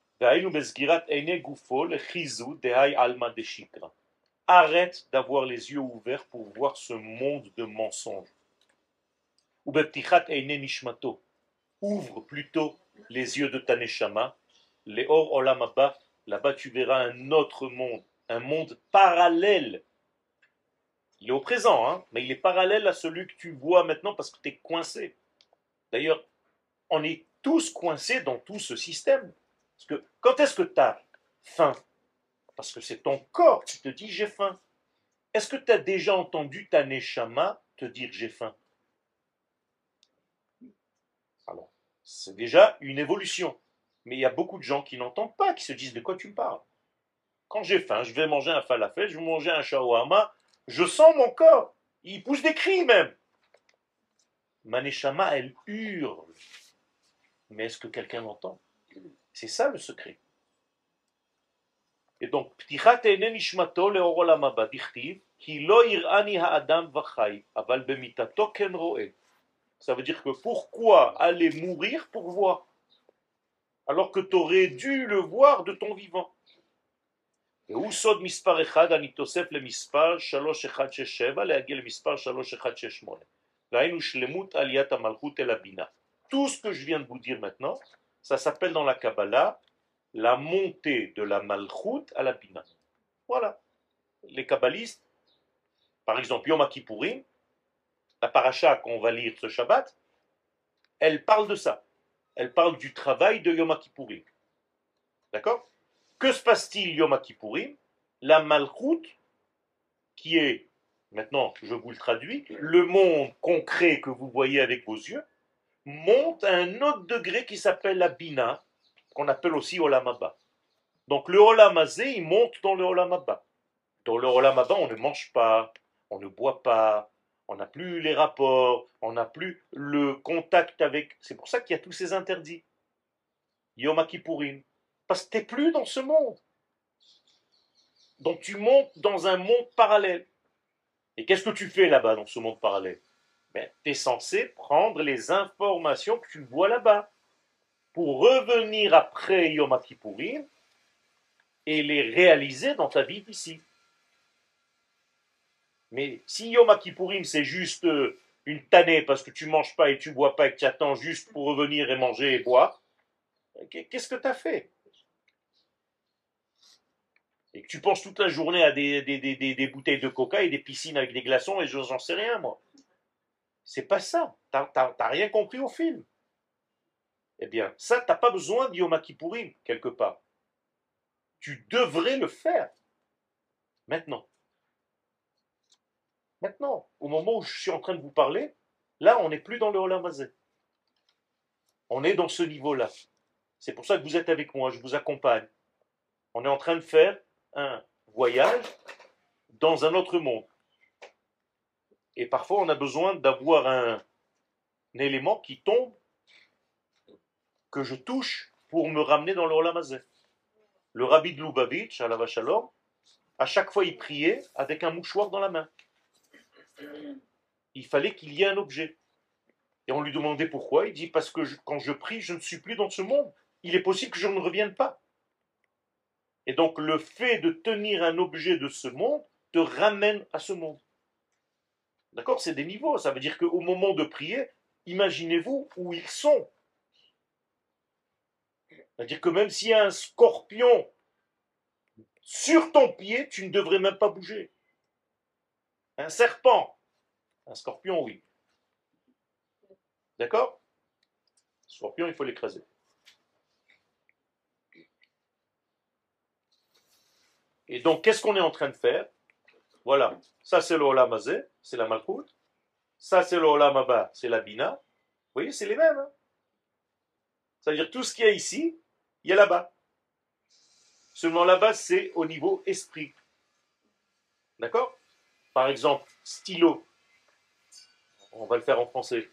Arrête d'avoir les yeux ouverts pour voir ce monde de mensonges. Ouvre plutôt les yeux de ta neshama. Leor olam haba, là-bas tu verras un autre monde, un monde parallèle. Il est au présent, hein, mais il est parallèle à celui que tu vois maintenant parce que tu es coincé. D'ailleurs, on est tous coincés dans tout ce système. Parce que quand est-ce que tu as faim? Parce que c'est ton corps qui te dit j'ai faim. Est-ce que tu as déjà entendu ta neshama te dire j'ai faim? Alors, c'est déjà une évolution. Mais il y a beaucoup de gens qui n'entendent pas, qui se disent de quoi tu me parles. Quand j'ai faim, je vais manger un falafel, je vais manger un shawarma, je sens mon corps. Il pousse des cris même. Ma neshama, elle hurle. Mais est-ce que quelqu'un l'entend? C'est ça le secret. Et donc, ptichat eine nishmato leor olam haba dichtiv ki lo irani ha'adam v'chai aval bemitato ken ro'eh. Ça veut dire que pourquoi aller mourir pour voir alors que tu aurais dû le voir de ton vivant? והוא סוד מספר אחד הנתוסף למספר 3167 להגיע למספר 3168. והיינו שלמות עליית המלכות אל הבינה. Tout ce que je viens de vous dire maintenant, ça s'appelle dans la Kabbalah la montée de la Malchut à la Bina. Voilà. Les kabbalistes, par exemple Yom Kippourim, la paracha qu'on va lire ce Shabbat, elle parle de ça. Elle parle du travail de Yom Kippourim. D'accord? Que se passe-t-il Yom Kippourim? La Malchut, qui est, maintenant je vous le traduis, le monde concret que vous voyez avec vos yeux, monte à un autre degré qui s'appelle la Bina, qu'on appelle aussi Olam Haba. Donc le Olam Hazé, il monte dans le Olam Haba. Dans le Olam Haba, on ne mange pas, on ne boit pas, on n'a plus les rapports, on n'a plus le contact avec... C'est pour ça qu'il y a tous ces interdits. Yom Kippourim. Parce que tu n'es plus dans ce monde. Donc tu montes dans un monde parallèle. Et qu'est-ce que tu fais là-bas dans ce monde parallèle? Ben, tu es censé prendre les informations que tu vois là-bas pour revenir après Yom Kippourim et les réaliser dans ta vie d'ici. Mais si Yom Kippourim c'est juste une tannée parce que tu ne manges pas et tu ne bois pas et que tu attends juste pour revenir et manger et boire, qu'est-ce que tu as fait? Et que tu penses toute la journée à des bouteilles de coca et des piscines avec des glaçons et j'en sais rien moi. C'est pas ça. T'as rien compris au film. Eh bien, ça, t'as pas besoin de Yom Kippourim, quelque part. Tu devrais le faire. Maintenant. Maintenant, au moment où je suis en train de vous parler, là, on n'est plus dans le Olam Hazé. On est dans ce niveau-là. C'est pour ça que vous êtes avec moi, je vous accompagne. On est en train de faire un voyage dans un autre monde. Et parfois, on a besoin d'avoir un élément qui tombe, que je touche pour me ramener dans le Olam Hazé. Le rabbi de Lubavitch, à la Shalom, à chaque fois, il priait avec un mouchoir dans la main. Il fallait qu'il y ait un objet. Et on lui demandait pourquoi. Il dit parce que quand je prie, je ne suis plus dans ce monde. Il est possible que je ne revienne pas. Et donc, le fait de tenir un objet de ce monde te ramène à ce monde. D'accord? C'est des niveaux. Ça veut dire qu'au moment de prier, imaginez-vous où ils sont. C'est-à-dire que même s'il y a un scorpion sur ton pied, tu ne devrais même pas bouger. Un serpent. Un scorpion, oui. D'accord? Scorpion, il faut l'écraser. Et donc, qu'est-ce qu'on est en train de faire? Voilà. Ça, c'est le Olam Hazé, c'est la Malchut. Ça, c'est le Olam Haba, c'est la Bina. voyez, c'est les mêmes. Hein. C'est-à-dire tout ce qu'il y a ici, il y a là-bas. Seulement là-bas, c'est au niveau esprit. D'accord? Par exemple, stylo. On va le faire en français.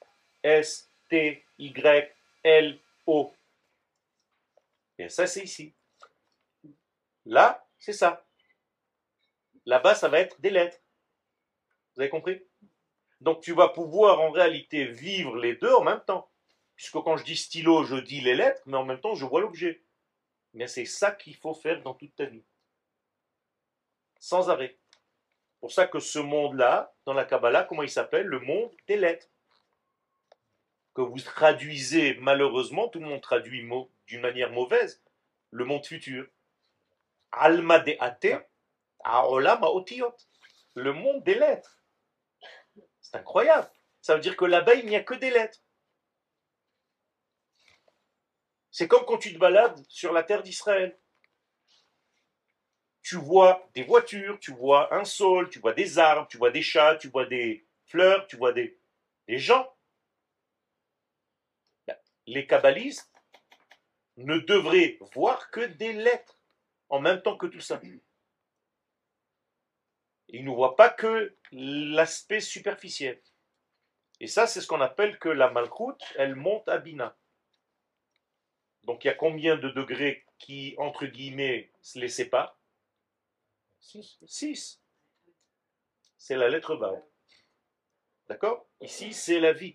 S-T-Y-L-O. Et ça, c'est ici. Là, c'est ça. Là-bas, ça va être des lettres. Vous avez compris? Donc, tu vas pouvoir en réalité vivre les deux en même temps. Puisque quand je dis stylo, je dis les lettres, mais en même temps, je vois l'objet. Mais c'est ça qu'il faut faire dans toute ta vie. Sans arrêt. C'est pour ça que ce monde-là, dans la Kabbalah, comment il s'appelle? Le monde des lettres. Que vous traduisez, malheureusement, tout le monde traduit d'une manière mauvaise, le monde futur. Alma de ate, aolam haotiyot. Le monde des lettres. C'est incroyable. Ça veut dire que là-bas, il n'y a que des lettres. C'est comme quand tu te balades sur la terre d'Israël. Tu vois des voitures, tu vois un sol, tu vois des arbres, tu vois des chats, tu vois des fleurs, tu vois des gens. Les kabbalistes ne devraient voir que des lettres en même temps que tout ça. Ils ne voient pas que l'aspect superficiel. Et ça, c'est ce qu'on appelle que la malchoute, elle monte à Bina. Donc il y a combien de degrés qui, entre guillemets, se les séparent? 6. C'est la lettre Vav. D'accord? Ici, c'est la vie.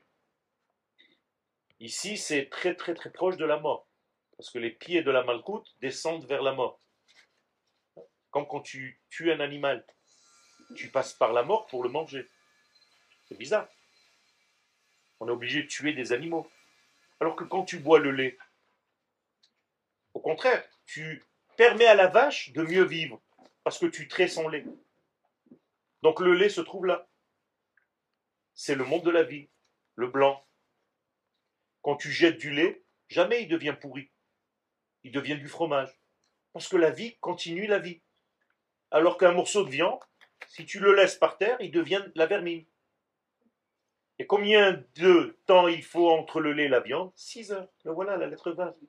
Ici, c'est très très très proche de la mort. Parce que les pieds de la malchoute descendent vers la mort. Comme quand tu tues un animal. Tu passes par la mort pour le manger. C'est bizarre. On est obligé de tuer des animaux. Alors que quand tu bois le lait, au contraire, tu permets à la vache de mieux vivre. Parce que tu traites son lait. Donc le lait se trouve là. C'est le monde de la vie. Le blanc. Quand tu jettes du lait, jamais il devient pourri. Il devient du fromage. Parce que la vie continue la vie. Alors qu'un morceau de viande, si tu le laisses par terre, il devient la vermine. Et combien de temps il faut entre le lait et la viande? 6 heures. Le voilà, la lettre Vav.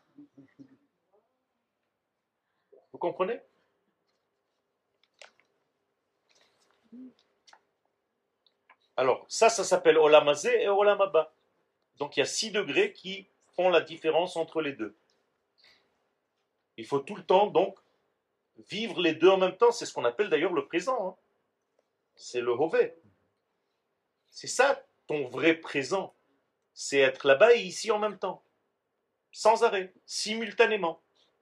Vous comprenez? Alors, ça s'appelle Olam Hazé et Olam Haba. Donc il y a 6 degrés qui font la différence entre les deux. Il faut tout le temps, donc, vivre les deux en même temps. C'est ce qu'on appelle d'ailleurs le présent. Hein. C'est le Hové. C'est ça ton vrai présent. C'est être là-bas et ici en même temps. Sans arrêt, simultanément.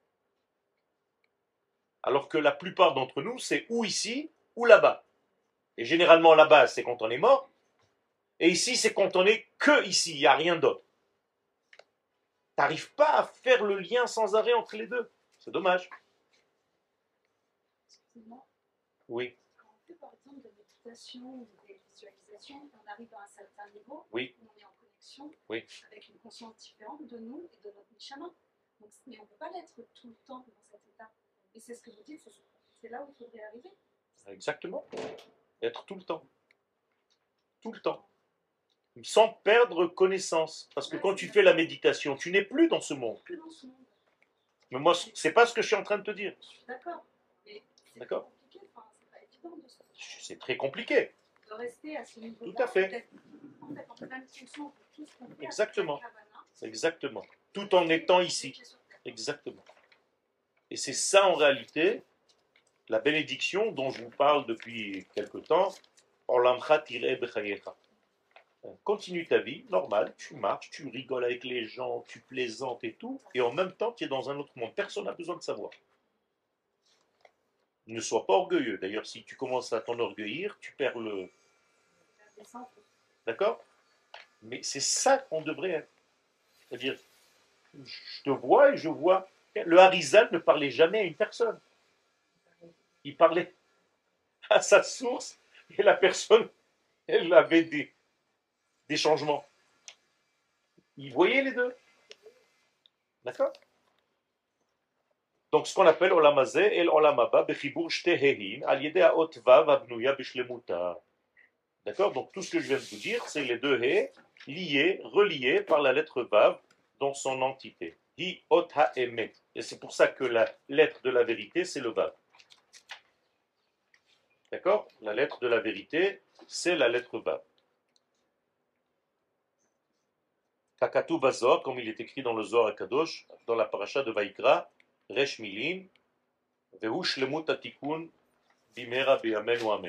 Alors que la plupart d'entre nous, c'est ou ici ou là-bas. Et généralement là-bas, c'est quand on est mort. Et ici, c'est quand on est que ici. Il n'y a rien d'autre. Tu n'arrives pas à faire le lien sans arrêt entre les deux. C'est dommage. Excusez-moi, Oui, quand on fait par exemple de la méditation ou des visualisations, on arrive à un certain niveau oui, où on est en connexion oui. avec une conscience différente de nous et de notre neshama. Donc, mais on ne peut pas l'être tout le temps dans cet état. Et c'est ce que vous dites, c'est là où il faudrait arriver. Exactement. Être tout le temps. Tout le temps. Sans perdre connaissance. Parce que quand tu fais la méditation, tu n'es plus dans ce monde. Plus dans ce monde. Mais moi, c'est pas ce que je suis en train de te dire. Je suis d'accord. Mais c'est D'accord. compliqué, enfin, c'est pas évident C'est très compliqué. de rester à ce niveau-là. Tout à fait. Peut-être, en fait, en pleine fonction, on peut tous compter à Exactement. chaque Havana, Exactement. Tout en étant ici. Exactement. Et c'est ça en réalité, la bénédiction dont je vous parle depuis quelque temps. Olamcha tireh bechayecha. Continue ta vie, normale, tu marches, tu rigoles avec les gens, tu plaisantes et tout, et en même temps tu es dans un autre monde. Personne n'a besoin de savoir. Ne sois pas orgueilleux. D'ailleurs, si tu commences à t'enorgueillir, tu perds le... D'accord? Mais c'est ça qu'on devrait être. C'est-à-dire, je te vois et je vois. Le Harizal ne parlait jamais à une personne. Il parlait à sa source et la personne, elle avait des changements. Il voyait les deux. D'accord? Donc, ce qu'on appelle Olam Hazé et l'Olam Haba, Bechibur Shtehehin, al yedei ha'ot Vav abnuya b'shlemuta. D'accord? Donc, tout ce que je viens de vous dire, c'est les deux haies lié, relié par la lettre Vav dans son entité. Hi ot ha'emet. Et c'est pour ça que la lettre de la vérité, c'est le Vav. D'accord? La lettre de la vérité, c'est la lettre Vav. Kakatu Bazor, comme il est écrit dans le Zohar Kadosh, dans la paracha de Vaikra, Resh Milim, Vehush Lemut Atikun, Bimera Be'amenu Amen.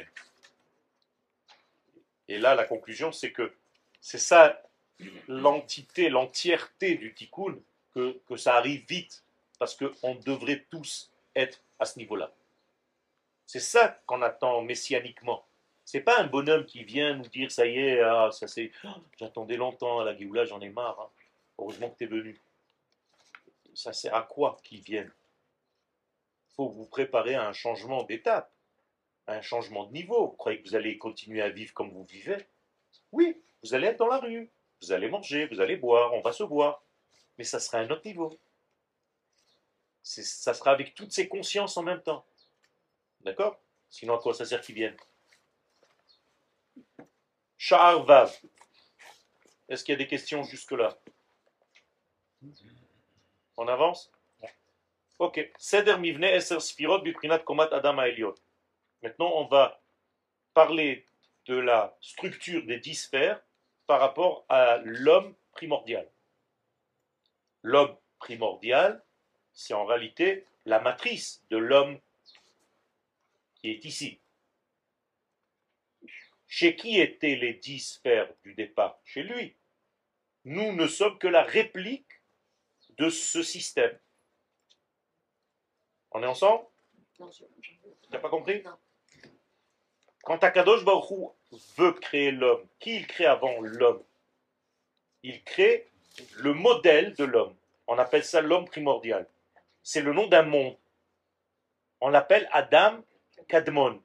Et là, la conclusion, c'est que c'est ça l'entité, l'entièreté du tikkun, que ça arrive vite, parce qu'on devrait tous être à ce niveau-là. C'est ça qu'on attend messianiquement. C'est pas un bonhomme qui vient nous dire ça y est, ah, ça c'est, oh, j'attendais longtemps à la Géoula, j'en ai marre. Hein. Heureusement que tu es venu. Ça sert à quoi qu'il vienne? Il faut vous préparer à un changement d'étape, à un changement de niveau. Vous croyez que vous allez continuer à vivre comme vous vivez? Oui, vous allez être dans la rue, vous allez manger, vous allez boire, on va se boire. Mais ça sera un autre niveau. Ça sera avec toutes ces consciences en même temps. D'accord? Sinon, à quoi ça sert qu'ils viennent? Sha'ar Vav. Est-ce qu'il y a des questions jusque-là? On avance? Ok. Seder Mivne Eser Sfirot Biprinat Komat Adam Ha'elyon. Maintenant, on va parler de la structure des 10 sphères par rapport à l'homme primordial. L'homme primordial, c'est en réalité la matrice de l'homme qui est ici. Chez qui étaient les 10 sphères du départ? Chez lui. Nous ne sommes que la réplique de ce système. On est ensemble? Tu n'as pas compris? Quand Akadosh Baruch Hu veut créer l'homme, qui il crée avant l'homme? Il crée le modèle de l'homme. On appelle ça l'homme primordial. C'est le nom d'un monde. On l'appelle Adam Kadmon.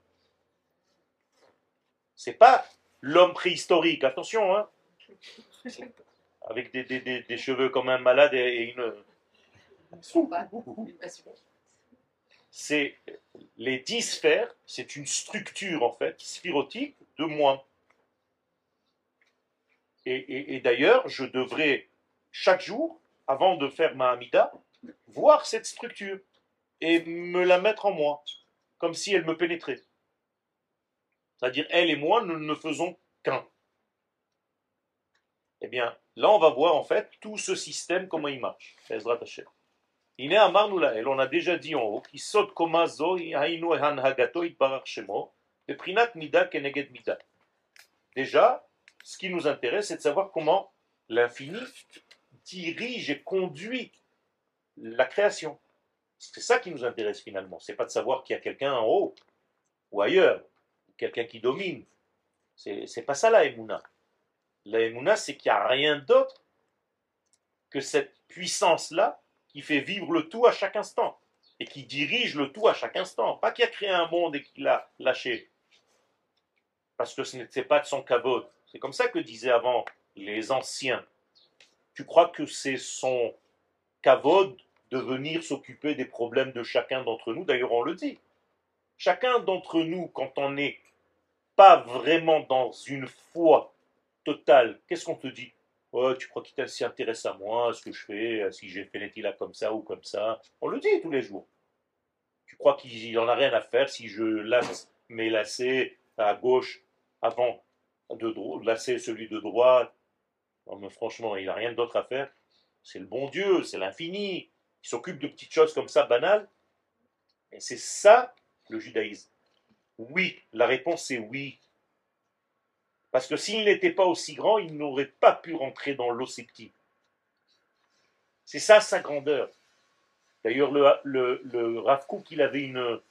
C'est pas l'homme préhistorique, attention, hein, avec des cheveux comme un malade et une... C'est les 10 sphères, c'est une structure en fait, sphirotique de moi. Et d'ailleurs, je devrais chaque jour, avant de faire ma Hamida, voir cette structure et me la mettre en moi, comme si elle me pénétrait. C'est-à-dire, elle et moi, nous ne faisons qu'un. Eh bien, là, on va voir en fait tout ce système, comment il marche. Ezrat Hashem. Il est à Marnoulael, on a déjà dit en haut, qui saute koma zo, hainu hanhagato itbarach shemo, et prinat mida keneged mida. Déjà, ce qui nous intéresse, c'est de savoir comment l'infini dirige et conduit la création. C'est ça qui nous intéresse finalement. C'est pas de savoir qu'il y a quelqu'un en haut ou ailleurs, quelqu'un qui domine. C'est pas ça la Emouna. La Emouna, c'est qu'il n'y a rien d'autre que cette puissance-là qui fait vivre le tout à chaque instant et qui dirige le tout à chaque instant. Pas qui a créé un monde et qui l'a lâché. Parce que ce n'était pas de son kavod. C'est comme ça que disaient avant les anciens. Tu crois que c'est son kavod de venir s'occuper des problèmes de chacun d'entre nous? D'ailleurs, on le dit. Chacun d'entre nous, quand on n'est pas vraiment dans une foi totale, qu'est-ce qu'on te dit? Oh, tu crois qu'il s'y intéresse à moi, à ce que je fais, si j'ai fait l'étila comme ça ou comme ça? On le dit tous les jours. Tu crois qu'il n'en a rien à faire si je lasse mes lacets à gauche avant de lasser celui de droite? Non, mais franchement, il n'a rien d'autre à faire. C'est le bon Dieu, c'est l'infini. Il s'occupe de petites choses comme ça, banales. Et c'est ça, le judaïsme. Oui, la réponse est oui. Parce que s'il n'était pas aussi grand, il n'aurait pas pu rentrer dans l'eau septique. C'est ça sa grandeur. D'ailleurs, le Rav Kook, il avait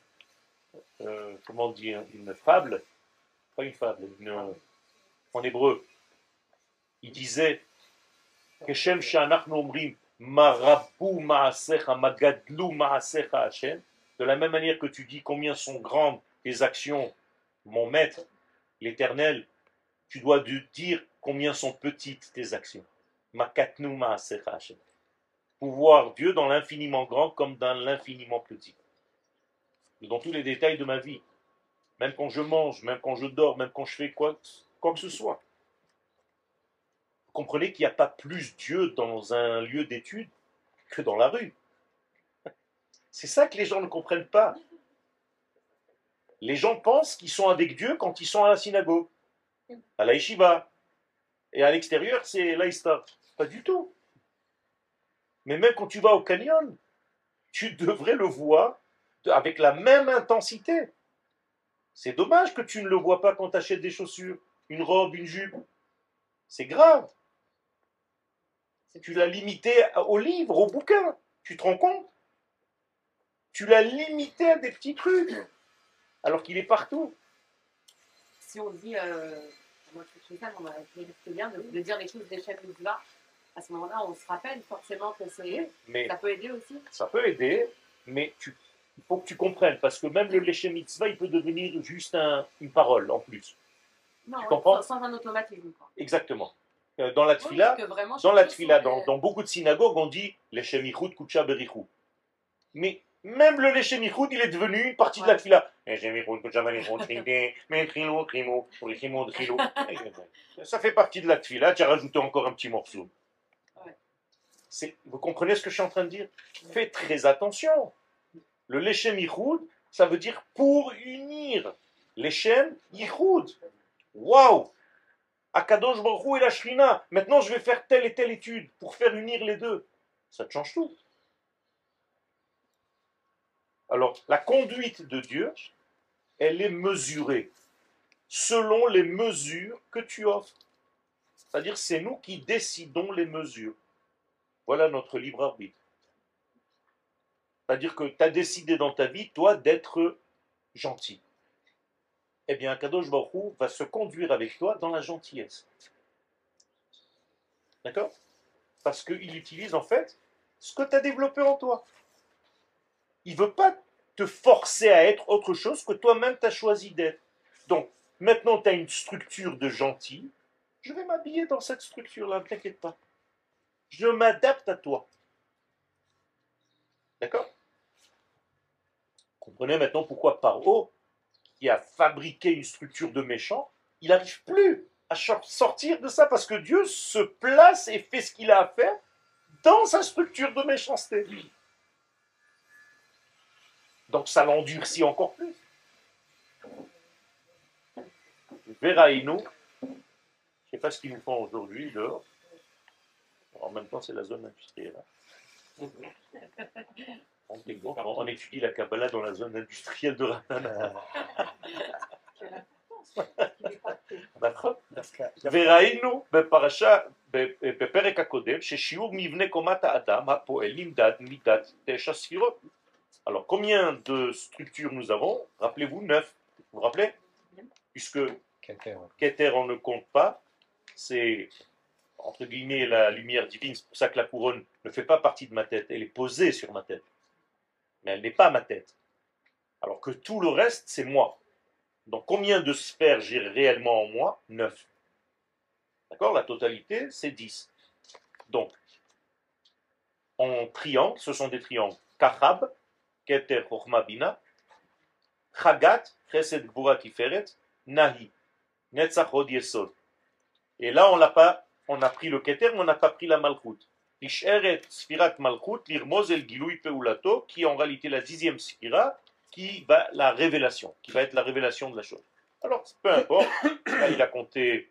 comment dire, une fable, pas une fable, en hébreu. Il disait, Keshem she'anachnu omrim, marabu ma'asecha, magadlu ma'asecha Hashem. De la même manière que tu dis combien sont grandes tes actions, mon maître, l'Éternel, tu dois dire combien sont petites tes actions. Makatnu ma'asecha Hashem. Pouvoir Dieu dans l'infiniment grand comme dans l'infiniment petit. Dans tous les détails de ma vie. Même quand je mange, même quand je dors, même quand je fais quoi que ce soit. Vous comprenez qu'il n'y a pas plus Dieu dans un lieu d'étude que dans la rue. C'est ça que les gens ne comprennent pas. Les gens pensent qu'ils sont avec Dieu quand ils sont à la synagogue, à la yeshiva. Et à l'extérieur, c'est l'Aïsta. Pas du tout. Mais même quand tu vas au canyon, tu devrais le voir avec la même intensité. C'est dommage que tu ne le vois pas quand tu achètes des chaussures, une robe, une jupe. C'est grave. Tu l'as limité au livre, au bouquin. Tu te rends compte? Tu l'as limité à des petits trucs, alors qu'il est partout. Si on dit, moi je fais ça, c'est bien de dire les choses des chefs de là, à ce moment-là, on se rappelle forcément que Mais ça peut aider aussi. ça peut aider, mais il faut que tu comprennes, parce que même le léché mitzvah, il peut devenir juste une parole en plus. Non, Tu comprends? sans un automatisme. Quoi. Exactement. Dans la Oui, tfila, que vraiment, dans la chaque chose tfila, soit, dans beaucoup de synagogues, on dit léché michoud kucha berichou. Mais même le léché michoud, il est devenu une partie de la tfila. Léché michoud kucha berichou, mais trilou, trilou, trilou, trilou. Ça fait partie de la tfila, tu as rajouté encore un petit morceau. Vous comprenez ce que je suis en train de dire? Faites très attention. Le léchem yichoud, ça veut dire pour unir. Léchem yichoud. Waouh! Akadosh Baruch Hu et la Shrina. Maintenant, je vais faire telle et telle étude pour faire unir les deux. Ça te change tout. Alors, la conduite de Dieu, elle est mesurée selon les mesures que tu offres. C'est-à-dire, c'est nous qui décidons les mesures. Voilà notre libre arbitre. C'est-à-dire que tu as décidé dans ta vie, toi, d'être gentil. Eh bien, Kadosh Baruch Hu va se conduire avec toi dans la gentillesse. D'accord? Parce qu'il utilise en fait ce que tu as développé en toi. Il ne veut pas te forcer à être autre chose que toi-même tu as choisi d'être. Donc, maintenant tu as une structure de gentil, je vais m'habiller dans cette structure-là, ne t'inquiète pas. Je m'adapte à toi. D'accord? Comprenez maintenant pourquoi Paro, qui a fabriqué une structure de méchant, il n'arrive plus à sortir de ça parce que Dieu se place et fait ce qu'il a à faire dans sa structure de méchanceté. Donc ça l'endurcit encore plus. Véraïnou, je ne sais pas ce qu'ils nous font aujourd'hui dehors. En même temps, c'est la zone industrielle. On étudie la Kabbalah dans la zone industrielle de Ratana. וראינו בפרק הקודם ששיעור מבנה קומת האדם הפועל נמדד מידת 9 ספירות. Alors combien de structures nous avons? Rappelez-vous, 9. Vous vous rappelez? Puisque Keter on ne compte pas, c'est entre guillemets la lumière divine, c'est pour ça que la couronne ne fait pas partie de ma tête, elle est posée sur ma tête, mais elle n'est pas ma tête. Alors que tout le reste, c'est moi. Donc combien de sphères j'ai réellement en moi? 9. D'accord? La totalité, c'est 10. Donc, en triangle, ce sont des triangles. Kachab, Keter, Chochma, Bina, Chagat, Chesed, Gvura, Tiferet, Nahi, Netzach, Hod, Yesod. Et là, on a pris le Keter, mais on n'a pas pris la Malchut. Isheret, Sfirat, Malchut, Lirmoz, El, Gilui, Peulato, qui est en réalité la 10e Sphira, qui va la révélation, qui va être la révélation de la chose. Alors, peu importe, là, il a compté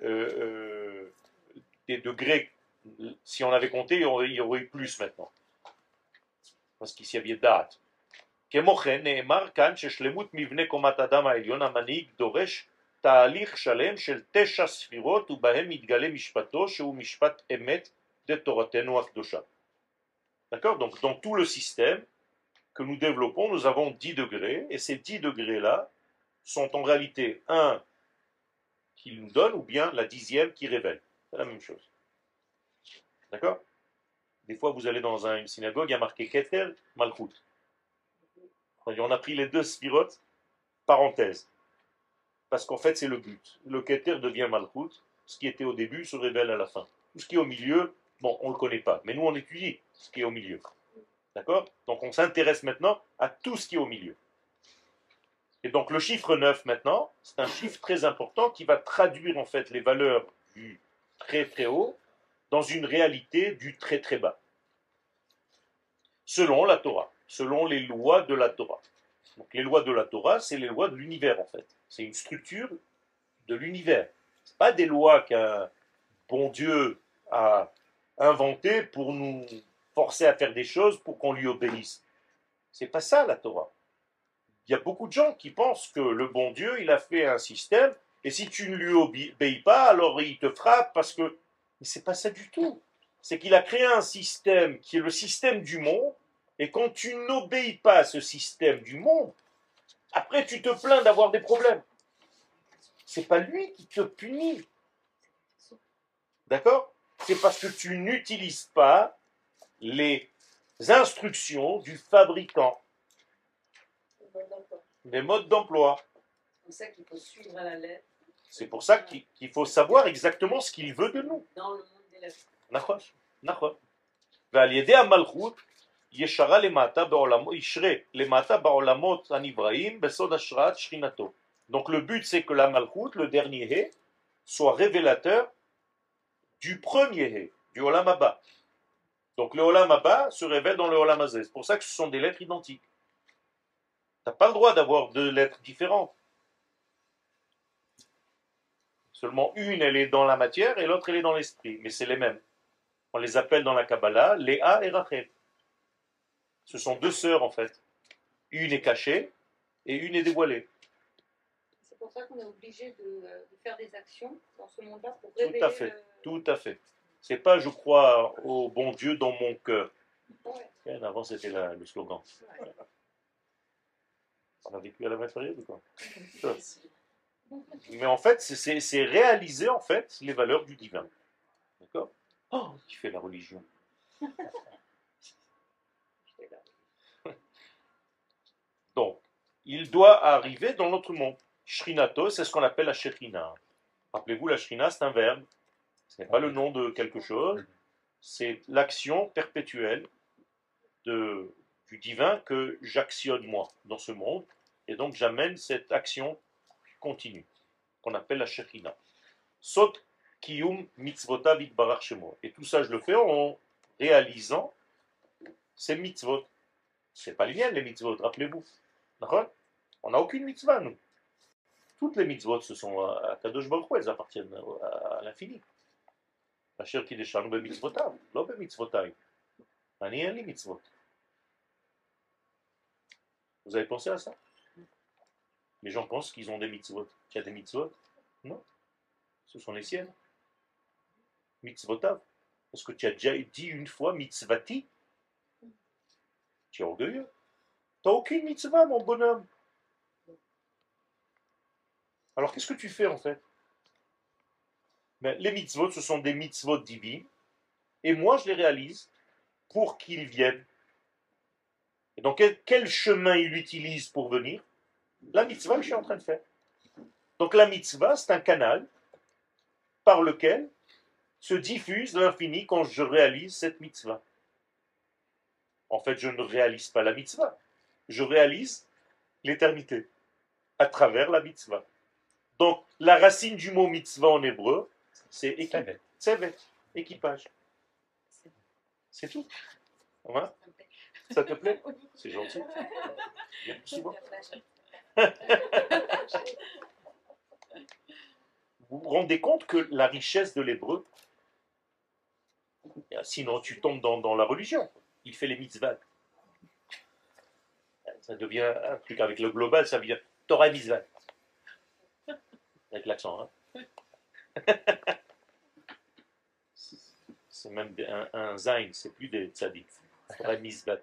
des degrés. Si on avait compté, il y aurait eu plus maintenant. Parce qu'ici, il y avait date. כמו כן, נאמר כאן ששלמות מבנה קומת אדם העליון המנהיג דורש תהליך שלם של 9 ספירות ובהם מתגלה משפטו שהוא משפט אמת דתורתנו הקדושה. D'accord? Donc dans tout le système que nous développons, nous avons 10 degrés et ces 10 degrés-là sont en réalité un qu'il nous donne ou bien la 10e qui révèle. C'est la même chose. D'accord? Des fois vous allez dans une synagogue, il y a marqué Keter, Malchut. On a pris les deux spirotes, parenthèse. Parce qu'en fait, c'est le but. Le Keter devient Malchut. Ce qui était au début se révèle à la fin. Tout ce qui est au milieu, bon, on ne le connaît pas. Mais nous, on étudie ce qui est au milieu. D'accord? Donc, on s'intéresse maintenant à tout ce qui est au milieu. Et donc, le chiffre 9, maintenant, c'est un chiffre très important qui va traduire, en fait, les valeurs du très très haut dans une réalité du très très bas. Selon la Torah, selon les lois de la Torah. Donc les lois de la Torah, c'est les lois de l'univers en fait. C'est une structure de l'univers. Ce pas des lois qu'un bon Dieu a inventées pour nous forcer à faire des choses pour qu'on lui obéisse. C'est pas ça la Torah. Il y a beaucoup de gens qui pensent que le bon Dieu, il a fait un système, et si tu ne lui obéis pas, alors il te frappe parce que... Mais c'est pas ça du tout. C'est qu'il a créé un système qui est le système du monde, et quand tu n'obéis pas à ce système du monde, après tu te plains d'avoir des problèmes. C'est pas lui qui te punit. D'accord? C'est parce que tu n'utilises pas les instructions du fabricant, les modes d'emploi. C'est pour ça qu'il faut suivre à la lettre C'est pour ça qu'il faut savoir exactement ce qu'il veut de nous. dans le monde des lettres. נכון, נכון. ועל ידי המלכות ישרה למטה בעולמות, ישרה למטה בעולמות הנבראים בסוד השראת שכינתו. Donc le but c'est que la malchut, le dernier hé, soit révélateur du premier hé, du olam haba. Donc le olam haba se révèle dans le olam hazé. C'est pour ça que ce sont des lettres identiques. Tu n'as pas le droit d'avoir deux lettres différentes. Seulement une, elle est dans la matière et l'autre, elle est dans l'esprit. Mais c'est les mêmes. On les appelle dans la Kabbalah Léa et Rachel. Ce sont deux sœurs en fait. Une est cachée et une est dévoilée. C'est pour ça qu'on est obligé de faire des actions dans ce monde-là pour révéler. Tout à fait. Tout à fait. C'est pas je crois au bon Dieu dans mon cœur. Ouais. Avant c'était le slogan. On a vécu à la même période ou quoi? Mais en fait, c'est réaliser en fait les valeurs du divin. D'accord? Oh, qui fait la religion. Donc, il doit arriver dans notre monde. Shrinato, c'est ce qu'on appelle la Shekhinah. Rappelez-vous, la Shekhinah, c'est un verbe. Ce n'est pas le nom de quelque chose. C'est l'action perpétuelle du divin que j'actionne moi dans ce monde. Et donc, j'amène cette action continue, qu'on appelle la Shekhinah. Sot kiyum mitzvotav itbarach shemo. Et tout ça, je le fais en réalisant ces mitzvot. C'est pas les miennes, les mitzvot, rappelez-vous. D'accord? On n'a aucune mitzvah, nous. Toutes les mitzvot, ce sont à Kadosh Baruch Hu, elles appartiennent à l'infini. Asher kideshanu bemitzvotav, lo bemitzvotai. Ani en li mitzvot. Vous avez pensé à ça? Les gens pensent qu'ils ont des mitzvot. Qu'il y a des mitzvot? Non. Ce sont les siennes. Mitzvotav. Parce que tu as déjà dit une fois mitzvati. Tu es orgueilleux. Tu n'as aucune mitzvah, mon bonhomme. Alors qu'est-ce que tu fais en fait? Ben, les mitzvot, ce sont des mitzvot divines. Et moi, je les réalise pour qu'ils viennent. Et donc, quel chemin il utilise pour venir? La mitzvah que je suis en train de faire. Donc la mitzvah, c'est un canal par lequel se diffuse l'infini quand je réalise cette mitzvah. En fait, je ne réalise pas la mitzvah. Je réalise l'éternité à travers la mitzvah. Donc, la racine du mot mitzvah en hébreu, c'est équipage. Tsevet, équipage. C'est tout. Voilà. Ça te plaît? C'est gentil. Bien plus souvent. Vous vous rendez compte que la richesse de l'hébreu, sinon tu tombes dans la religion. Il fait les mitzvahs. Ça devient un truc avec le global, ça devient Torah mitzvah. Avec l'accent, hein. C'est même un zain, c'est plus des tzaddik. Torah mitzvah.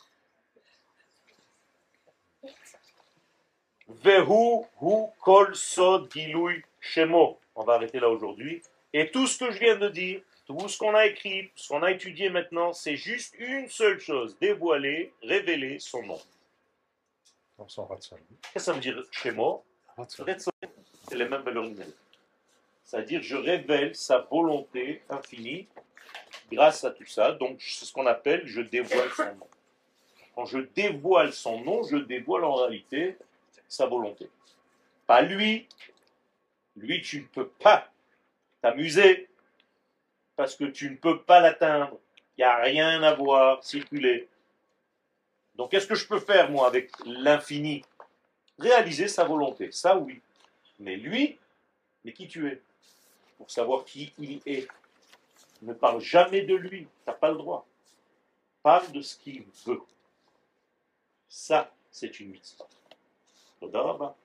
Vehu hu kol sod gilui shemo. On va arrêter là aujourd'hui. Et tout ce que je viens de dire, tout ce qu'on a écrit, ce qu'on a étudié maintenant, c'est juste une seule chose, dévoiler, révéler son nom. Qu'est-ce que ça veut dire shemo? C'est les mêmes valeurs numériques. C'est-à-dire je révèle sa volonté infinie grâce à tout ça. Donc c'est ce qu'on appelle je dévoile son nom. Quand je dévoile son nom, je dévoile en réalité sa volonté. Pas lui. Lui, tu ne peux pas t'amuser parce que tu ne peux pas l'atteindre. Il n'y a rien à voir, circuler. Donc qu'est-ce que je peux faire, moi, avec l'infini? Réaliser sa volonté, ça oui. Mais lui, mais qui tu es? Pour savoir qui il est. Ne parle jamais de lui, tu n'as pas le droit. Parle de ce qu'il veut. Ça, c'est une mitzvah. Toda rabba.